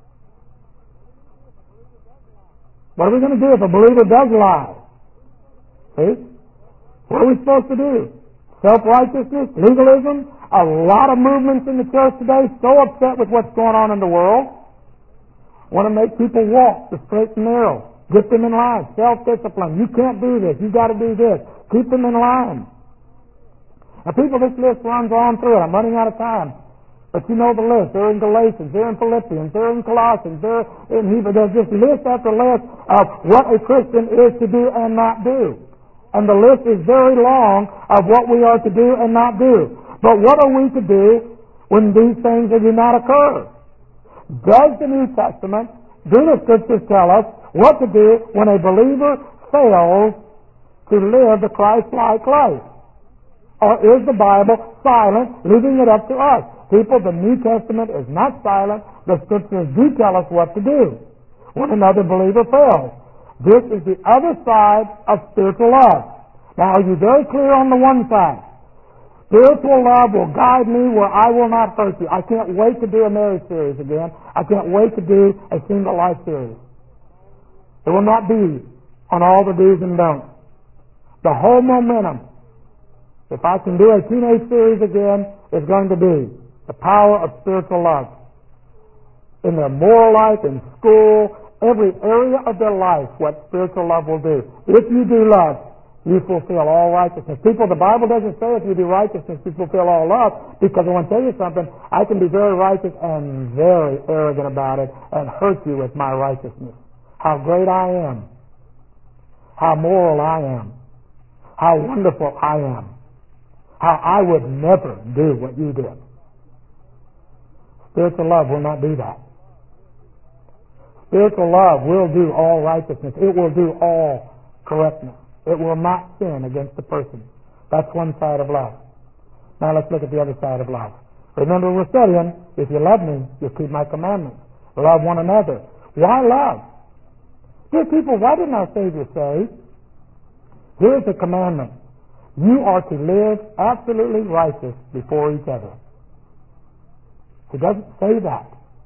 What are we going to do if a believer does lie? See? What are we supposed to do? Self-righteousness, legalism, a lot of movements in the church today so upset with what's going on in the world. want to make people walk the straight and narrow. Get them in line. Self-discipline. You can't do this. You've got to do this. Keep them in line. Now, people, this list runs on through it. I'm running out of time. But you know the list. They're in Galatians. They're in Philippians. They're in Colossians. They're in Hebrews. There's just list after list of what a Christian is to do and not do. And the list is very long of what we are to do and not do. But what are we to do when these things do not occur? Does the New Testament, do the Scriptures tell us what to do when a believer fails to live the Christ-like life? Or is the Bible silent, leaving it up to us? People, the New Testament is not silent. The Scriptures do tell us what to do when another believer fails. This is the other side of spiritual love. Now, are you very clear on the one side? Spiritual love will guide me where I will not hurt you. I can't wait to do a marriage series again. I can't wait to do a single life series. It will not be on all the do's and don'ts. The whole momentum, if I can do a teenage series again, is going to be the power of spiritual love. In their moral life, in school, every area of their life, what spiritual love will do. If you do love, you fulfill all righteousness. People, the Bible doesn't say if you do righteousness, you fulfill all love, because I want to tell you something, I can be very righteous and very arrogant about it and hurt you with my righteousness. How great I am. How moral I am. How wonderful I am. How I would never do what you did. Spiritual love will not do that. Spiritual love will do all righteousness. It will do all correctness. It will not sin against the person. That's one side of love. Now let's look at the other side of love. Remember, we're studying, if you love me, you'll keep my commandments. Love one another. Why love? Dear people, why didn't our Savior say, here's the commandment. You are to live absolutely righteous before each other. He doesn't say that.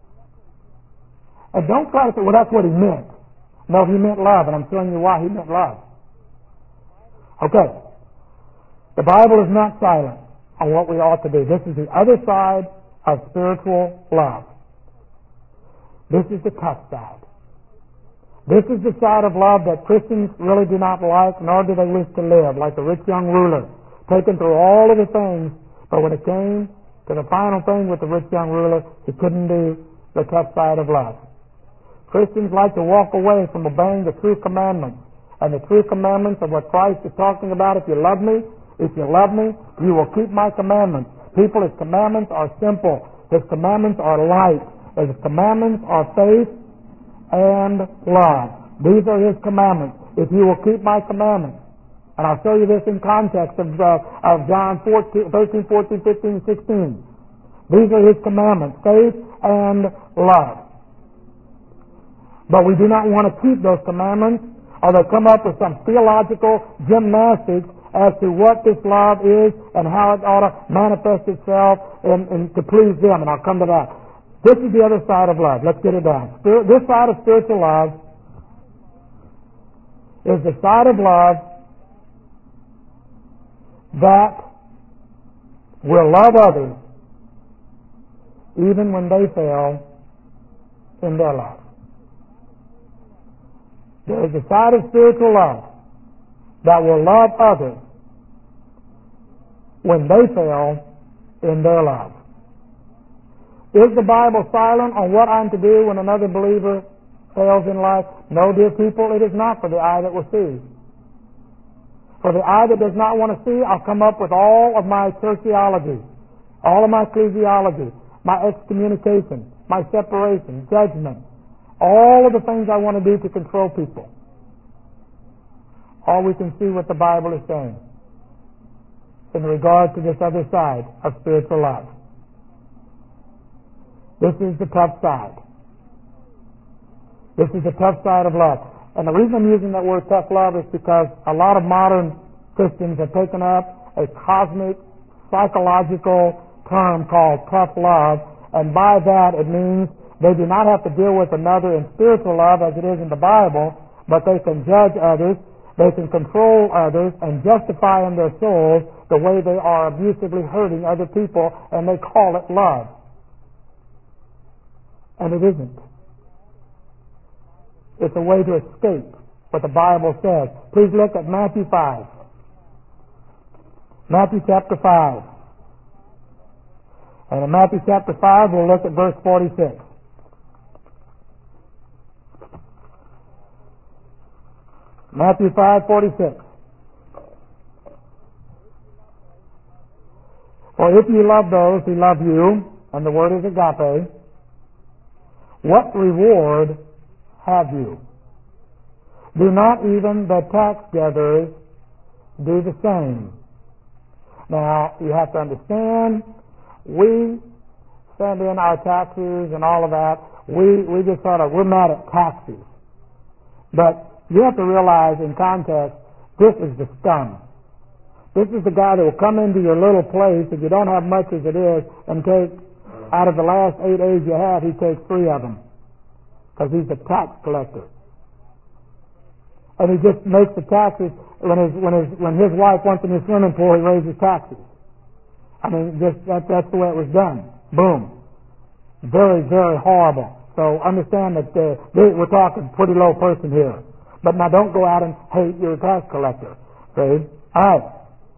And don't try to say, well, that's what he meant. No, he meant love, and I'm telling you why he meant love. Okay. The Bible is not silent on what we ought to do. This is the other side of spiritual love. This is the tough side. This is the side of love that Christians really do not like, nor do they wish to live, like the rich young ruler, taken through all of the things, but when it came to the final thing with the rich young ruler, he couldn't do the tough side of love. Christians like to walk away from obeying the true commandments. And the true commandments of what Christ is talking about. If you love me, if you love me, you will keep my commandments. People, His commandments are simple. His commandments are light. His commandments are faith and love. These are His commandments. If you will keep my commandments. And I'll show you this in context of, uh, of John fourteen, thirteen, fourteen, fifteen, sixteen. These are His commandments, faith and love. But we do not want to keep those commandments, or they come up with some theological gymnastics as to what this love is and how it ought to manifest itself in, in, to please them. And I'll come to that. This is the other side of love. Let's get it down. Spirit, this side of spiritual love is the side of love that will love others even when they fail in their love. There is a side of spiritual love that will love others when they fail in their love. Is the Bible silent on what I'm to do when another believer fails in life? No, dear people, it is not for the eye that will see. For the eye that does not want to see, I'll come up with all of my churchiology, all of my ecclesiology, my excommunication, my separation, judgment, all of the things I want to do to control people. Or we can see what the Bible is saying in regard to this other side of spiritual love. This is the tough side. This is the tough side of love. And the reason I'm using that word tough love is because a lot of modern Christians have taken up a cosmic, psychological term called tough love, and by that it means they do not have to deal with another in spiritual love as it is in the Bible, but they can judge others, they can control others, and justify in their souls the way they are abusively hurting other people, and they call it love. And it isn't. It's a way to escape what the Bible says. Please look at Matthew five. Matthew chapter five. And in Matthew chapter five, we'll look at verse forty-six. Matthew five, forty-six. For if you love those who love you, and the word is agape, what reward have you? Do not even the tax gatherers do the same? Now, you have to understand, we send in our taxes and all of that. We, we just sort of, we're mad at taxes. But you have to realize in context, this is the scum. This is the guy that will come into your little place, if you don't have much as it is, and take, out of the last eight A's you have, he takes three of them. Because he's a tax collector. And he just makes the taxes, when his, when his, when his wife wants in his swimming pool, he raises taxes. I mean, just, that, that's the way it was done. Boom. Very, very horrible. So understand that uh, we're talking pretty low person here. But now don't go out and hate your tax collector. See? All right.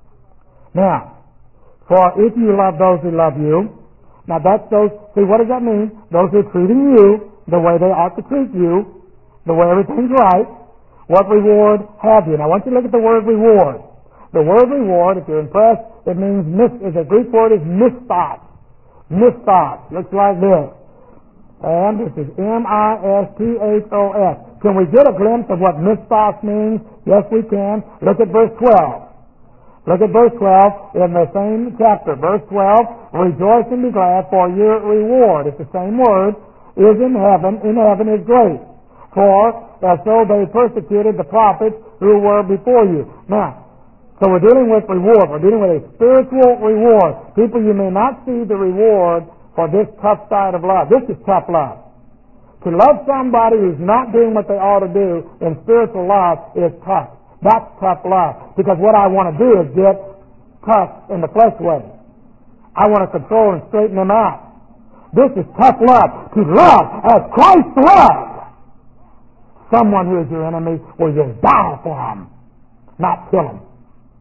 Now, for if you love those who love you, now that's those, see what does that mean? Those who are treating you the way they ought to treat you, the way everything's right, what reward have you? Now I want you to look at the word reward. The word reward, if you're impressed, it means, mis, the Greek word is misthought. Misthought. Looks like this. And this is M I S T H O S. Can we get a glimpse of what misthought means? Yes, we can. Look at verse twelve. Look at verse twelve in the same chapter. Verse twelve, rejoice and be glad, for your reward, it's the same word, is in heaven, in heaven is great. For as so they persecuted the prophets who were before you. Now, so we're dealing with reward. We're dealing with a spiritual reward. People, you may not see the reward for this tough side of love. This is tough love. To love somebody who's not doing what they ought to do in spiritual love is tough. That's tough love. Because what I want to do is get tough in the flesh way. I want to control and straighten them out. This is tough love. To love as Christ loved someone who is your enemy, will you die for him, not kill him.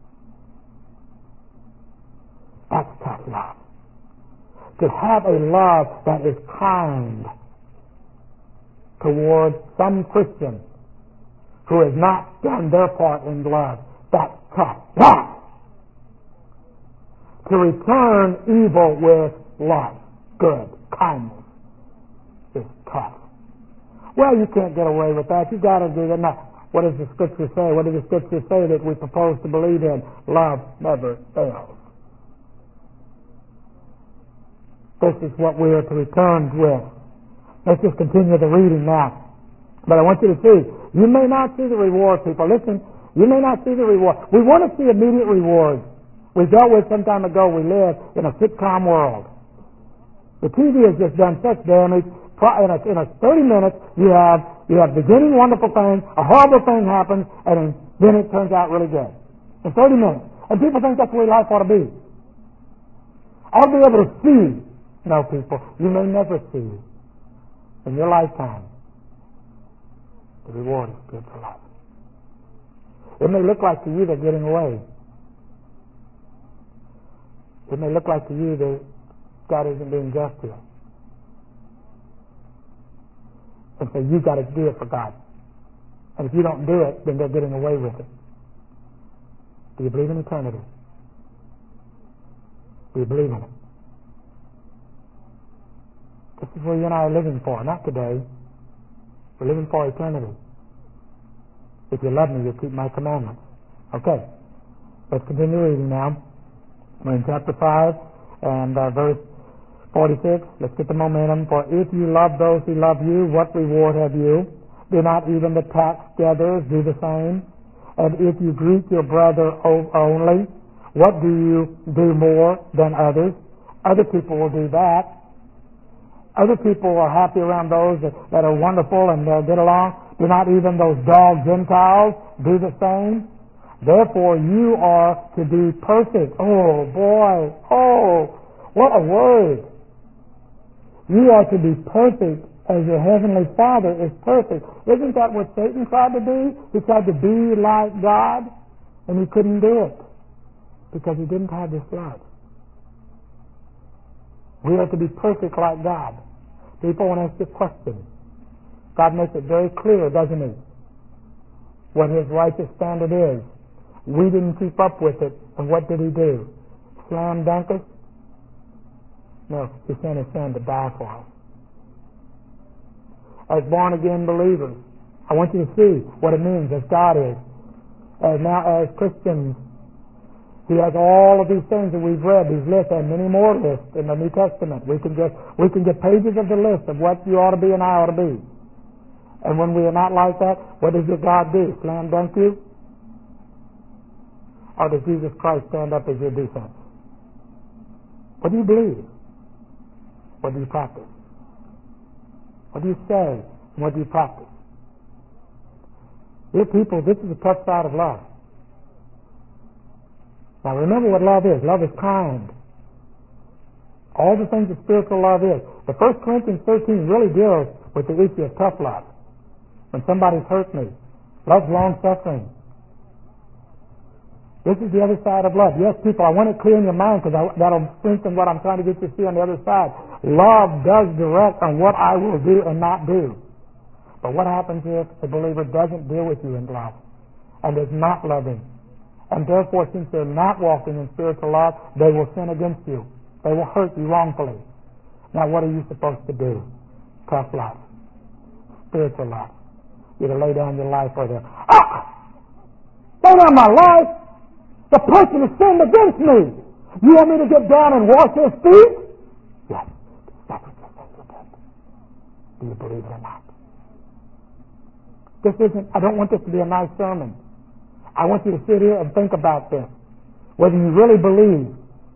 That's tough love. To have a love that is kind toward some Christian who has not done their part in love, that's tough. That! To return evil with love, good, kindness, is tough. Well, you can't get away with that. You've got to do that. Now, what does the Scripture say? What does the Scripture say that we propose to believe in? Love never fails. This is what we are to return with. Let's just continue the reading now. But I want you to see, you may not see the reward, people. Listen, you may not see the reward. We want to see immediate rewards. We dealt with some time ago, we live in a sitcom world. The T V has just done such damage. In a, in a thirty minutes, you have you have beginning wonderful thing, a horrible thing happens, and then it turns out really good. In thirty minutes. And people think that's the way life ought to be. I'll be able to see. No, people, you may never see in your lifetime the reward is good for life. It may look like to you they're getting away. It may look like to you that God isn't being just to you. And so you've got to do it for God. And if you don't do it, then they're getting away with it. Do you believe in eternity? Do you believe in it? This is where you and I are living for, not today. We're living for eternity. If you love me, you'll keep my commandments. Okay. Let's continue reading now. We're in chapter five and uh, verse forty-six. Let's get the momentum. For if you love those who love you, what reward have you? Do not even the tax gatherers do the same? And if you greet your brother only, what do you do more than others? Other people will do that. Other people are happy around those that, that are wonderful and uh, get along. Do not even those dog Gentiles do the same? Therefore you are to be perfect. Oh boy, oh, what a word. You are to be perfect as your heavenly Father is perfect. Isn't that what Satan tried to do? He tried to be like God, and he couldn't do it because he didn't have this love. We are to be perfect like God. People want to ask you a question. God makes it very clear, doesn't he, what his righteous standard is. We didn't keep up with it, and what did he do? Slam dunk us? No, he sent his son to die for us. As born-again believers, I want you to see what it means as God is. As now as Christians, he has all of these things that we've read, these lists, and many more lists in the New Testament. We can get we can get pages of the list of what you ought to be and I ought to be. And when we are not like that, what does your God do? Slam dunk you? Or does Jesus Christ stand up as your defense? What do you believe? What do you practice? What do you say? And what do you practice? Dear people, this is the tough side of love. Now remember what love is. Love is kind. All the things that spiritual love is. The First Corinthians thirteen really deals with the issue of tough love. When somebody's hurt me. Love's long-suffering. This is the other side of love. Yes, people, I want it clear in your mind because that'll strengthen what I'm trying to get you to see on the other side. Love does direct on what I will do and not do. But what happens if a believer doesn't deal with you in love and is not loving? And therefore, since they're not walking in spiritual love, they will sin against you. They will hurt you wrongfully. Now, what are you supposed to do? Tough love. Spiritual love. You're to lay down your life for them. Ah! Lay down my life! The person has sinned against me. You want me to get down and wash his feet? Yes. That's what you're saying you did. Do you believe it or not? This isn't, I don't want this to be a nice sermon. I want you to sit here and think about this. Whether you really believe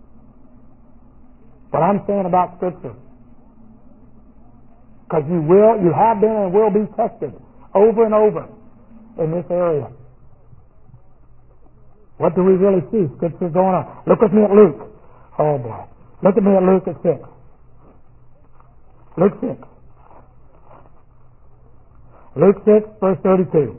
what I'm saying about Scripture. Because you will, you have been and will be tested over and over in this area. What do we really see? Scripture's going on. Look with me at Luke. Oh boy. Look at me at Luke at six. Luke six. Luke six, verse thirty-two.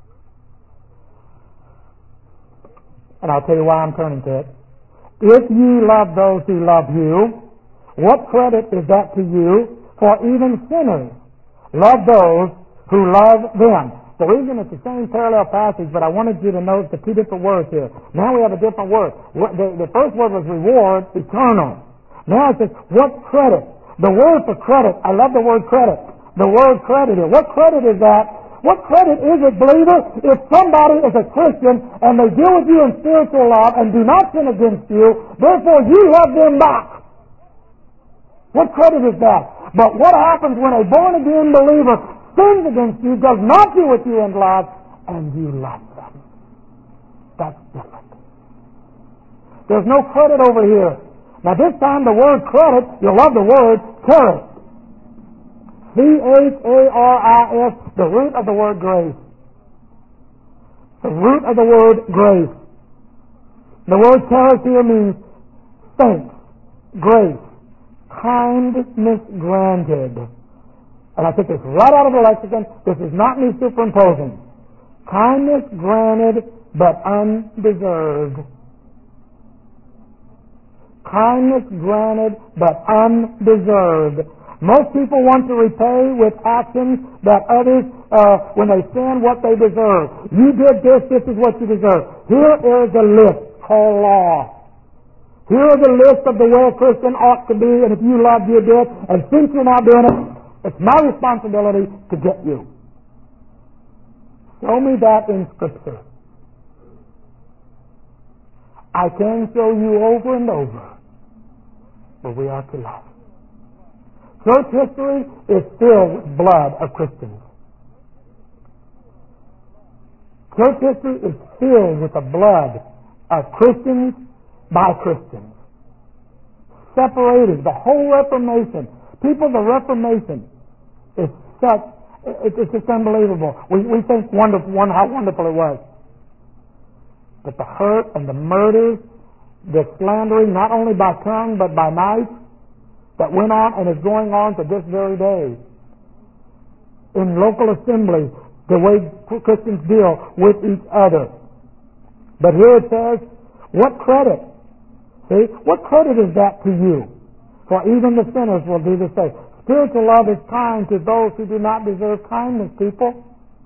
And I'll tell you why I'm turning to it. If ye love those who love you, what credit is that to you? For even sinners love those who love them. The reason it's the same parallel passage, but I wanted you to note the two different words here. Now we have a different word. The, the first word was reward, eternal. Now it says, what credit? The word for credit, I love the word credit. The word credit here. What credit is that? What credit is it, believer, if somebody is a Christian and they deal with you in spiritual love and do not sin against you, therefore you love them back? What credit is that? But what happens when a born-again believer sins against you, does not deal with you in love, and you love them? That's different. There's no credit over here. Now this time the word credit, you'll love the word charis. C H A R I S, the root of the word grace. The root of the word grace. The word charis here means thanks, grace, kindness granted. And I took this right out of the lexicon. This is not me superimposing. Kindness granted but undeserved. Kindness granted but undeserved. Most people want to repay with actions that others, uh, when they sin, what they deserve. You did this, this is what you deserve. Here is a list called law. Here is a list of the way a Christian ought to be, and if you love, you do it. And since you're not doing it, it's my responsibility to get you. Show me that in Scripture. I can show you over and over where we are to love. Church history is filled with blood of Christians. Church history is filled with the blood of Christians by Christians. Separated. The whole Reformation. People, the Reformation is such, it's just unbelievable. We, we think wonderful, one, how wonderful it was. But the hurt and the murders, the slandering, not only by tongue but by knife, that went on and is going on to this very day. in local assemblies, the way Christians deal with each other. But here it says, what credit? See, what credit is that to you? For even the sinners will do the same. Spiritual love is kind to those who do not deserve kindness, people.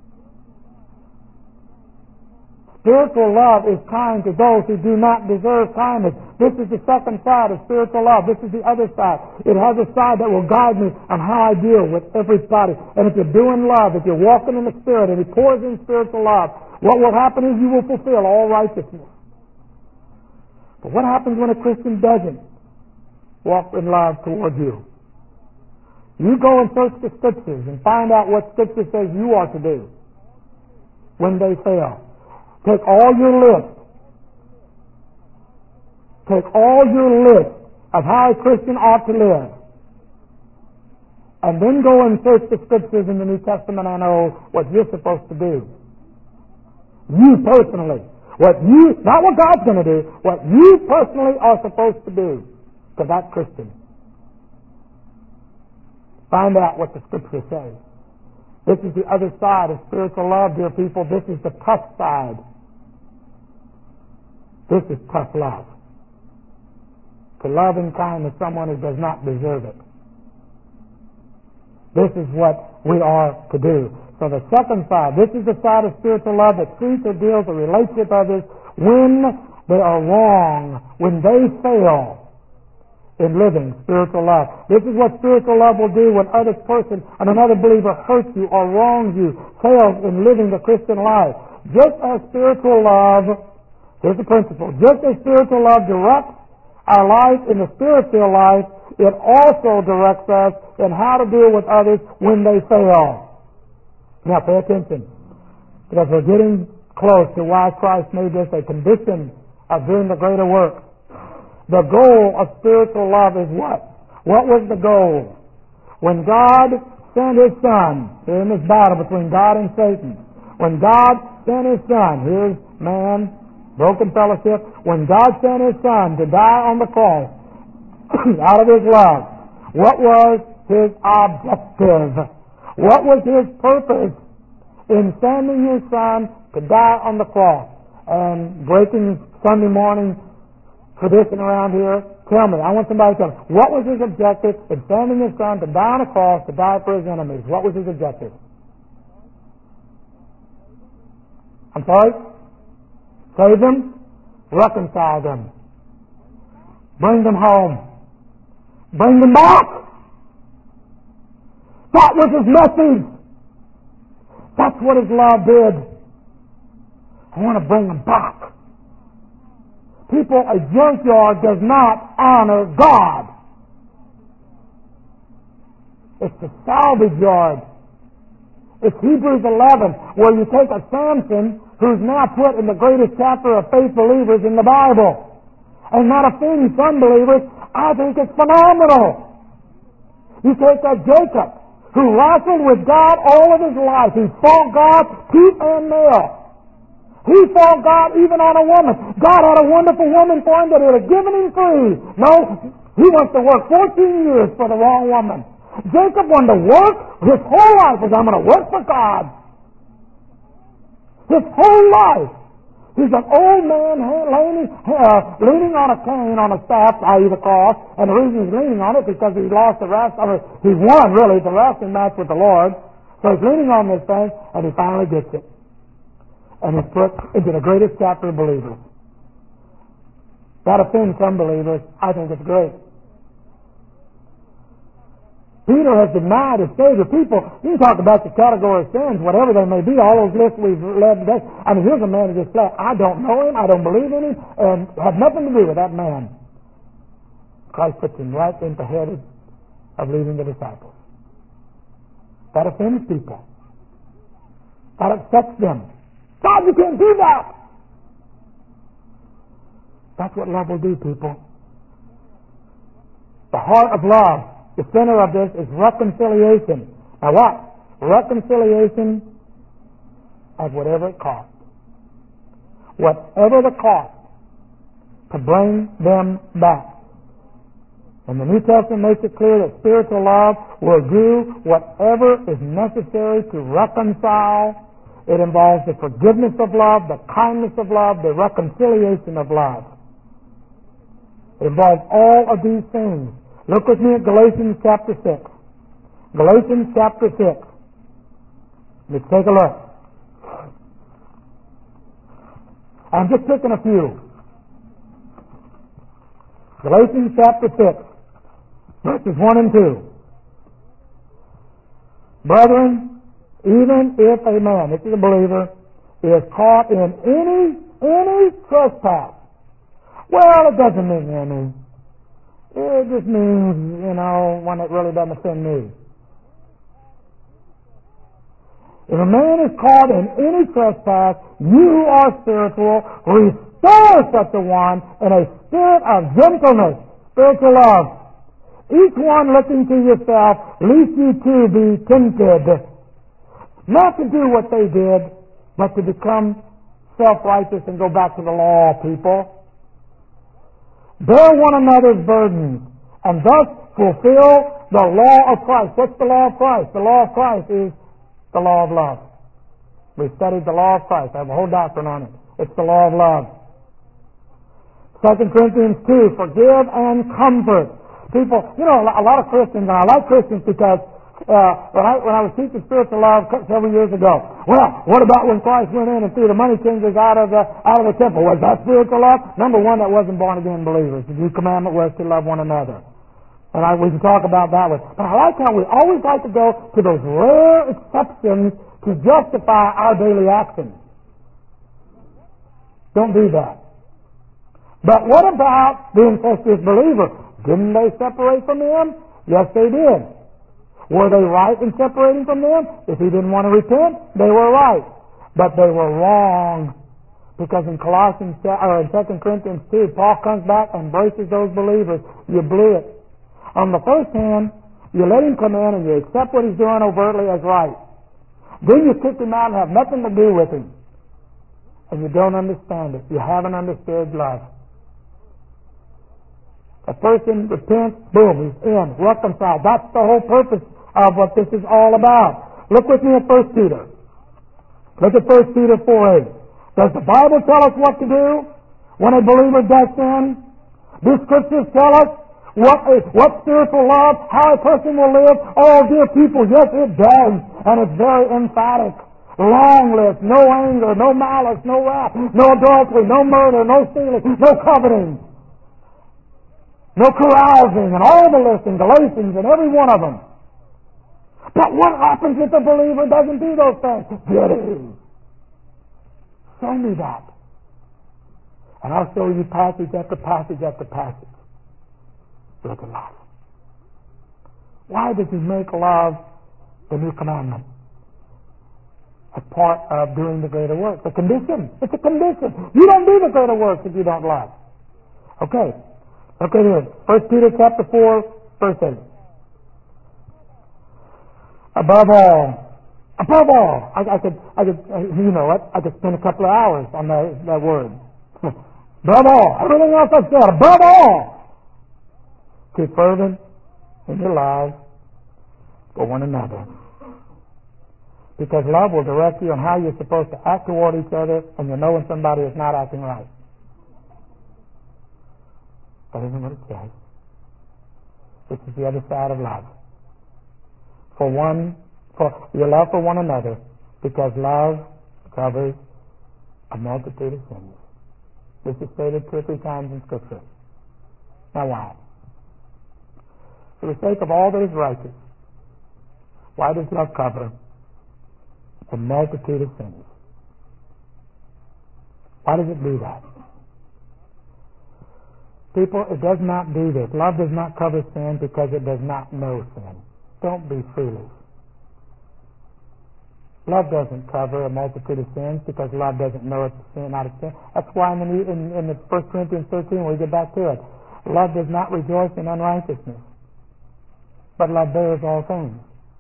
Spiritual love is kind to those who do not deserve kindness. This is the second side of spiritual love. This is the other side. It has a side that will guide me on how I deal with everybody. And if you're doing love, if you're walking in the Spirit, and He pours in spiritual love, what will happen is you will fulfill all righteousness. But what happens when a Christian doesn't walk in love toward you? You go and search the Scriptures and find out what Scripture says you are to do when they fail. Take all your list. Take all your list of how a Christian ought to live. And then go and search the Scriptures in the New Testament and know what you're supposed to do. You personally. What you, not what God's going to do, what you personally are supposed to do to that Christian. Find out what the Scripture says. This is the other side of spiritual love, dear people. This is the tough side. This is tough love. To love in kindness someone who does not deserve it. This is what we are to do. So the second side, this is the side of spiritual love that treats or deals or relates with others when they are wrong, when they fail in living spiritual love. This is what spiritual love will do when other person and another believer hurts you or wrongs you, fails in living the Christian life. Just as spiritual love, here's the principle, just as spiritual love directs our life in the spiritual life, it also directs us in how to deal with others when they fail. Now pay attention, because we're getting close to why Christ made this a condition of doing the greater work. The goal of spiritual love is what? What was the goal? When God sent His Son, here in this battle between God and Satan, when God sent His Son, here's man, broken fellowship, when God sent His Son to die on the cross out of His love, what was His objective? What was His purpose in sending His Son to die on the cross? And breaking Sunday morning tradition around here, tell me, I want somebody to tell me, what was His objective in sending His Son to die on the cross to die for His enemies? What was His objective? I'm sorry? Save them, reconcile them, bring them home, bring them back. That was His message. That's what His love did. I want to bring them back. People, a junkyard does not honor God. It's the salvage yard. It's Hebrews eleven, where you take a Samson who's now put in the greatest chapter of faith believers in the Bible. And not a thing, some believers, I think it's phenomenal. You take a Jacob who wrestled with God all of his life. He fought God tooth and nail. He fought God even on a woman. God had a wonderful woman for him that would have given him free. No, he wants to work fourteen years for the wrong woman. Jacob wanted to work. His whole life was, I'm going to work for God. His whole life. He's an old man leaning, uh, leaning on a cane, on a staff, that is the cross, and the reason he's leaning on it is because he lost the rest, I mean, he won, really, the wrestling match with the Lord. So he's leaning on this thing, and he finally gets it. And he's put into the greatest chapter of believers. That offends some believers. I think it's great. Peter has denied his Savior. People, you can talk about the category of sins, whatever they may be, all those lists we've led today. I mean, here's a man who just said, I don't know him, I don't believe in him, and have nothing to do with that man. Christ puts him right into the head of leading the disciples. That offends people. That upsets them. God, you can't do that! That's what love will do, people. The heart of love, the center of this is reconciliation. Now what? Reconciliation at whatever it costs. Whatever the cost to bring them back. And the New Testament makes it clear that spiritual love will do whatever is necessary to reconcile. It involves the forgiveness of love, the kindness of love, the reconciliation of love. It involves all of these things. Look with me at Galatians chapter six. Galatians chapter six. Let's take a look. I'm just picking a few. Galatians chapter six, verses one and two. Brethren, even if a man, this is a believer, is caught in any, any trespass. Well, it doesn't mean any. It just means, you know, one that really doesn't offend me. If a man is caught in any trespass, you who are spiritual, restore such a one in a spirit of gentleness, spiritual love. Each one looking to yourself, lest you too be tempted. Not to do what they did, but to become self-righteous and go back to the law, people. Bear one another's burdens, and thus fulfill the law of Christ. What's the law of Christ? The law of Christ is the law of love. We studied the law of Christ. I have a whole doctrine on it. It's the law of love. Second Corinthians two, forgive and comfort. People, you know, a lot of Christians, and I like Christians because uh, when I when I was teaching spiritual love several years ago, well, what about when Christ went in and threw the money changers out of the out of the temple? Was that spiritual love? Number one, that wasn't born again believers. The new commandment was to love one another. And I, we can talk about that one. But I like how we always like to go to those rare exceptions to justify our daily actions. Don't do that. But what about the incestuous believer? Didn't they separate from him? Yes, they did. Were they right in separating from them? If he didn't want to repent, they were right. But they were wrong. Because in Colossians or in Second Corinthians two, Paul comes back and braces those believers. You blew it. On the first hand, you let him come in and you accept what he's doing overtly as right. Then you kick him out and have nothing to do with him. And you don't understand it. You haven't understood love. A person repents, boom, he's in, reconciled. That's the whole purpose of what this is all about. Look with me at First Peter. Look at First Peter four eight. Does the Bible tell us what to do when a believer does sin? Do Scriptures tell us what a, what spiritual love, how a person will live? Oh, dear people, yes, it does. And it's very emphatic. Long list, no anger, no malice, no wrath, no adultery, no murder, no stealing, no coveting, no carousing, and all the lists in Galatians and every one of them. But what happens if the believer doesn't do those things? Get it. Show me that. And I'll show you passage after passage after passage. Look at love. Why does he make love the new commandment? A part of doing the greater works. A condition. It's a condition. You don't do the greater works if you don't love. Okay. Okay, here. First Peter chapter four, verse eight. Above all, above all, I, I could, I could, you know what? I could spend a couple of hours on that, that word. Above all, everything else I've said, above all, keep fervent in your love for one another. Because love will direct you on how you're supposed to act toward each other, and you'll know when somebody is not acting right. That isn't what it says. This is the other side of love. For one, for your love for one another, because love covers a multitude of sins. This is stated two or three times in Scripture. Now why? For the sake of all that is righteous, why does love cover a multitude of sins? Why does it do that? People, it does not do this. Love does not cover sin because it does not know sin. Don't be foolish. Love doesn't cover a multitude of sins because love doesn't know it's a sin, not a sin. That's why in the, in, in the First Corinthians thirteen, when we get back to it, love does not rejoice in unrighteousness, but love bears all things.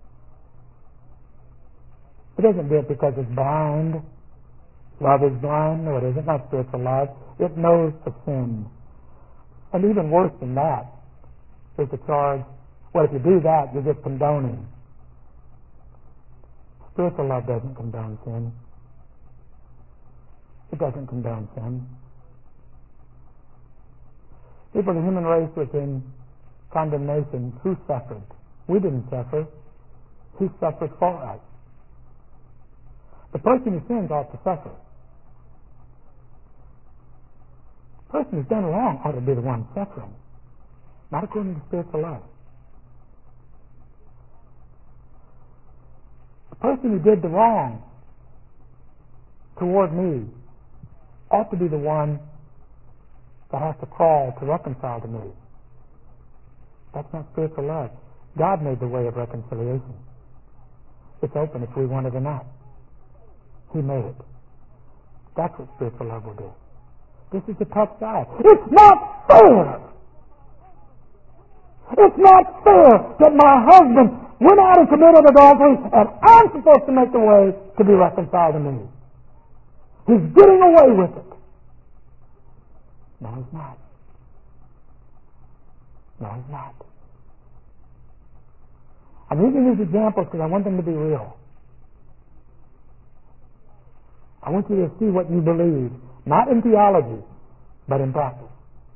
It doesn't do it because it's blind. Love is blind. No, it isn't. Not spiritual love. It knows a sin. And even worse than that, Here's the charge. Well, if you do that, you're just condoning. Spiritual love doesn't condone sin. It doesn't condone sin. People, the human race was in condemnation. Who suffered? We didn't suffer. He suffered for us. The person who sins ought to suffer. The person who's done wrong ought to be the one suffering, not according to spiritual love. The person who did the wrong toward me ought to be the one that has to crawl to reconcile to me. That's not spiritual love. God made the way of reconciliation. It's open if we want it or not. He made it. That's what spiritual love will do. This is the tough side. It's not fair! It's not fair that my husband went out and committed adultery and I'm supposed to make the way to be reconciled to me. He's getting away with it. No, he's not. No, he's not. I'm using these examples because I want them to be real. I want you to see what you believe, not in theology, but in practice,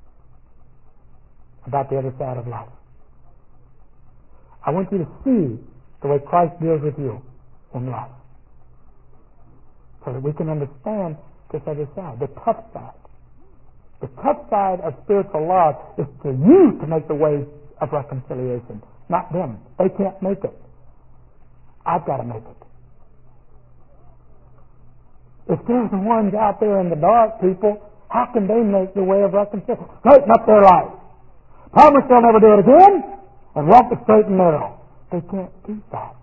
about the other side of life. I want you to see the way Christ deals with you in life, so that we can understand this other side, the tough side. The tough side of spiritual love is to you to make the way of reconciliation, not them. They can't make it. I've got to make it. If there's the ones out there in the dark, people, how can they make the way of reconciliation? Straighten up their life. Promise they'll never do it again, and walk the straight and narrow. They can't do that.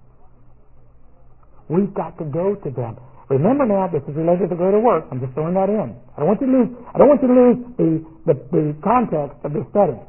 We've got to go to them. Remember now, this is related to the greater work. I'm just throwing that in. I don't want you to lose. I don't want you to lose the the, the context of this study.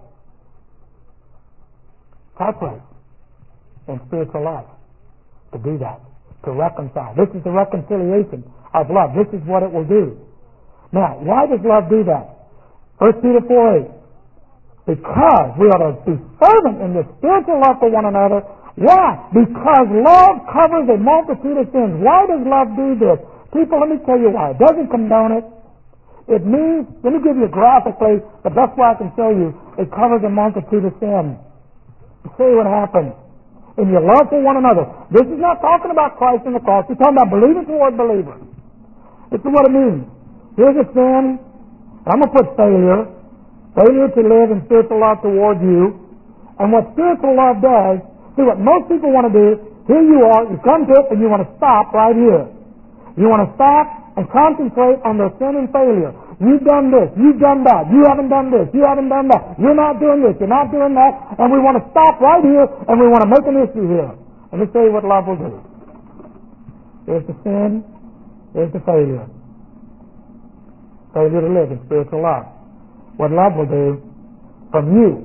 It's our place in spiritual life to do that, to reconcile. This is the reconciliation of love. This is what it will do. Now, why does love do that? First Peter four eight. Because we ought to be fervent in this spiritual love for one another. Why? Because love covers a multitude of sins. Why does love do this? People, let me tell you why. It doesn't condone it. It means, let me give you graphically, the best way I can show you, it covers a multitude of sins. See what happens. In your love for one another. This is not talking about Christ and the cross. It's talking about believers toward believers. This is what it means. Here's a sin. I'm going to put failure. Failure to live in spiritual love toward you. And what spiritual love does, see what most people want to do, here you are, you come to it and you want to stop right here. You want to stop and concentrate on their sin and failure. You've done this, you've done that, you haven't done this, you haven't done that, you're not doing this, you're not doing that, and we want to stop right here and we want to make an issue here. Let me tell you what love will do. There's the sin, there's the failure. Failure to live in spiritual love. What love will do from you,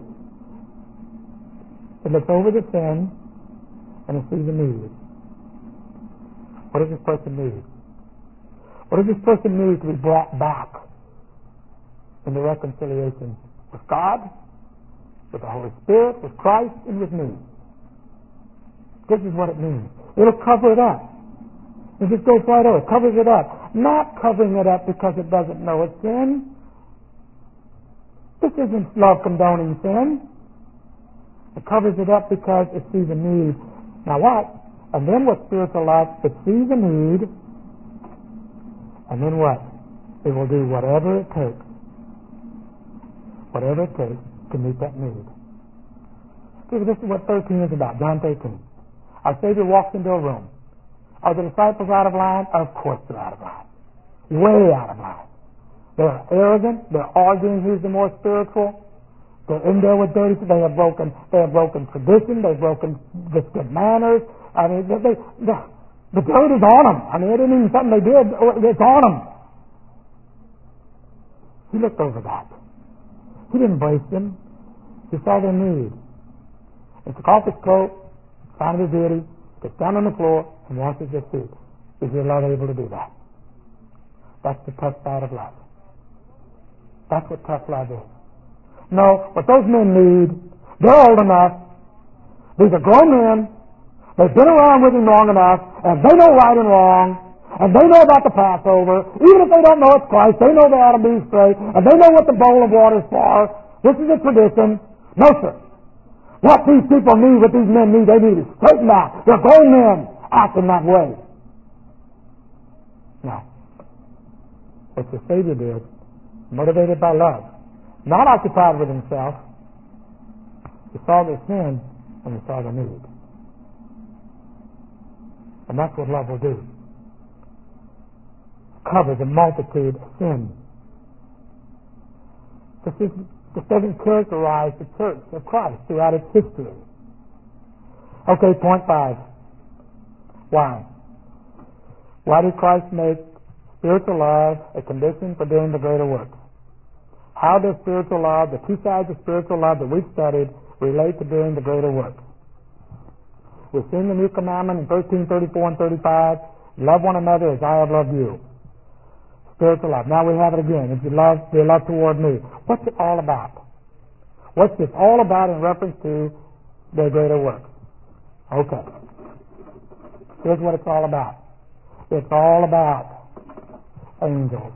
it looks over the sin and it sees the need. What does this person need? What does this person need to be brought back in the reconciliation with God, with the Holy Spirit, with Christ, and with me? This is what it means. It'll cover it up. It just goes right over. It covers it up. Not covering it up because it doesn't know it's sin. This isn't love condoning sin. It covers it up because it sees a need. Now what? And then what spiritual love? It sees a need. And then what? It will do whatever it takes. Whatever it takes to meet that need. See, this is what thirteen is about. John thirteen. Our Savior walks into a room. Are the disciples out of line? Of course they're out of line. Way out of line. They're arrogant. They're arguing who's the more spiritual. They're in there with dirty. They have broken. They have broken tradition. They've broken the good manners. I mean, they, they, the, the dirt is on them. I mean, it isn't even something they did. It's on them. He looked over that. He didn't embrace them. He saw their need. He took off his coat, signed his duty, gets down on the floor, and washes their feet. Is your love able to do that? That's the tough side of love. That's what tough love is. No, what those men need, They're old enough. These are grown men. They've been around with him long enough, and they know right and wrong, and they know about the Passover. Even if they don't know it's Christ, they know they ought to be straight, and they know what the bowl of water is for. This is a tradition. No, sir. What these people need, what these men need, they need is straightened out. They're grown men acting that way. No. What the Savior did, motivated by love, not occupied with himself. He saw their sin and he saw their need. And that's what love will do. Cover the multitude of sin. This, is, this doesn't characterize the church of Christ throughout its history. Okay, point five. Why? Why did Christ make spiritual love a condition for doing the greater works? How does spiritual love, the two sides of spiritual love that we've studied, relate to doing the greater works? We've seen the new commandment in thirteen, thirty-four, and thirty-five. Love one another as I have loved you. Spiritual love. Now we have it again. If you love, be love toward me. What's it all about? What's this all about in reference to the greater works? Okay. Here's what it's all about. It's all about angels.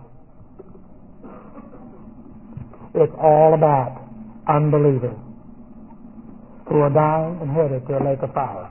It's all about unbelievers who are dying and headed to a lake of fire,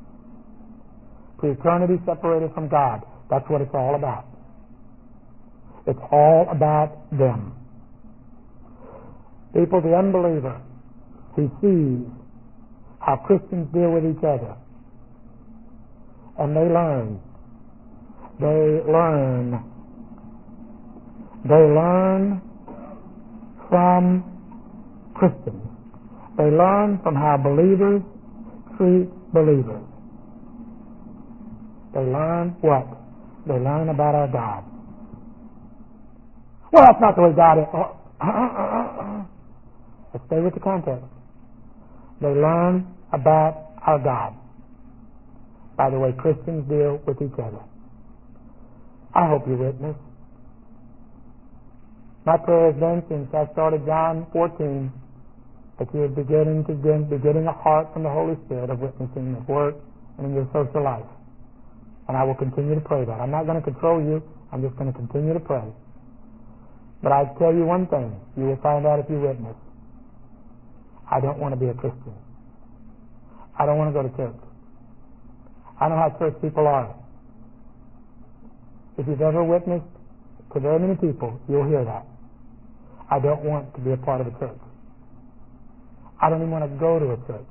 to eternity separated from God. That's what it's all about. It's all about them. People, the unbeliever, he sees how Christians deal with each other, and they learn. They learn. They learn from Christians. They learn from how believers treat believers. They learn what? They learn about our God. Well, that's not the way God is. Oh, uh, uh, uh, uh. Let's stay with the context. They learn about our God by the way Christians deal with each other. I hope you witness. My prayer has been since I started John fourteen that you would begin to be getting a heart from the Holy Spirit of witnessing at work and in your social life. And I will continue to pray that. I'm not going to control you. I'm just going to continue to pray. But I tell you one thing. You will find out if you witness. I don't want to be a Christian. I don't want to go to church. I know how church people are. If you've ever witnessed to very many people, you'll hear that. I don't want to be a part of a church. I don't even want to go to a church.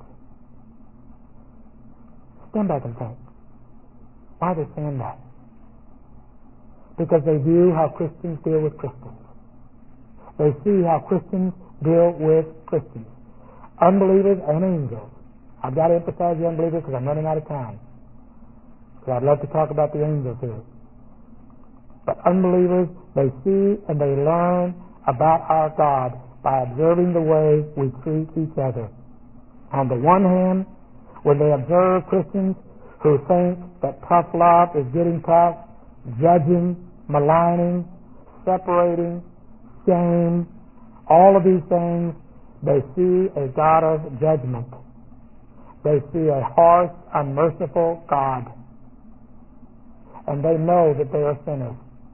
Stand back and think. Why are they saying that? Because they view how Christians deal with Christians. They see how Christians deal with Christians. Unbelievers and angels. I've got to emphasize the unbelievers because I'm running out of time. So I'd love to talk about the angels here. But unbelievers, they see and they learn about our God by observing the way we treat each other. On the one hand, when they observe Christians who think that tough love is getting tough, judging, maligning, separating, shame, all of these things, they see a God of judgment. They see a harsh, unmerciful God. And they know that they are sinners.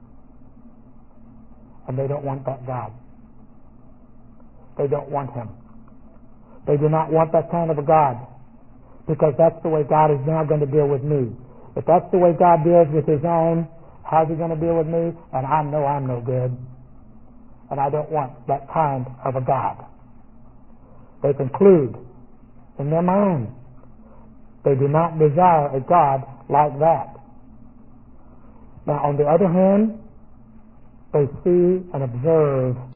And they don't want that God. They don't want Him. They do not want that kind of a God, because that's the way God is now going to deal with me. If that's the way God deals with His own, how's He going to deal with me? And I know I'm no good. And I don't want that kind of a God. They conclude in their mind they do not desire a God like that. Now, on the other hand, they see and observe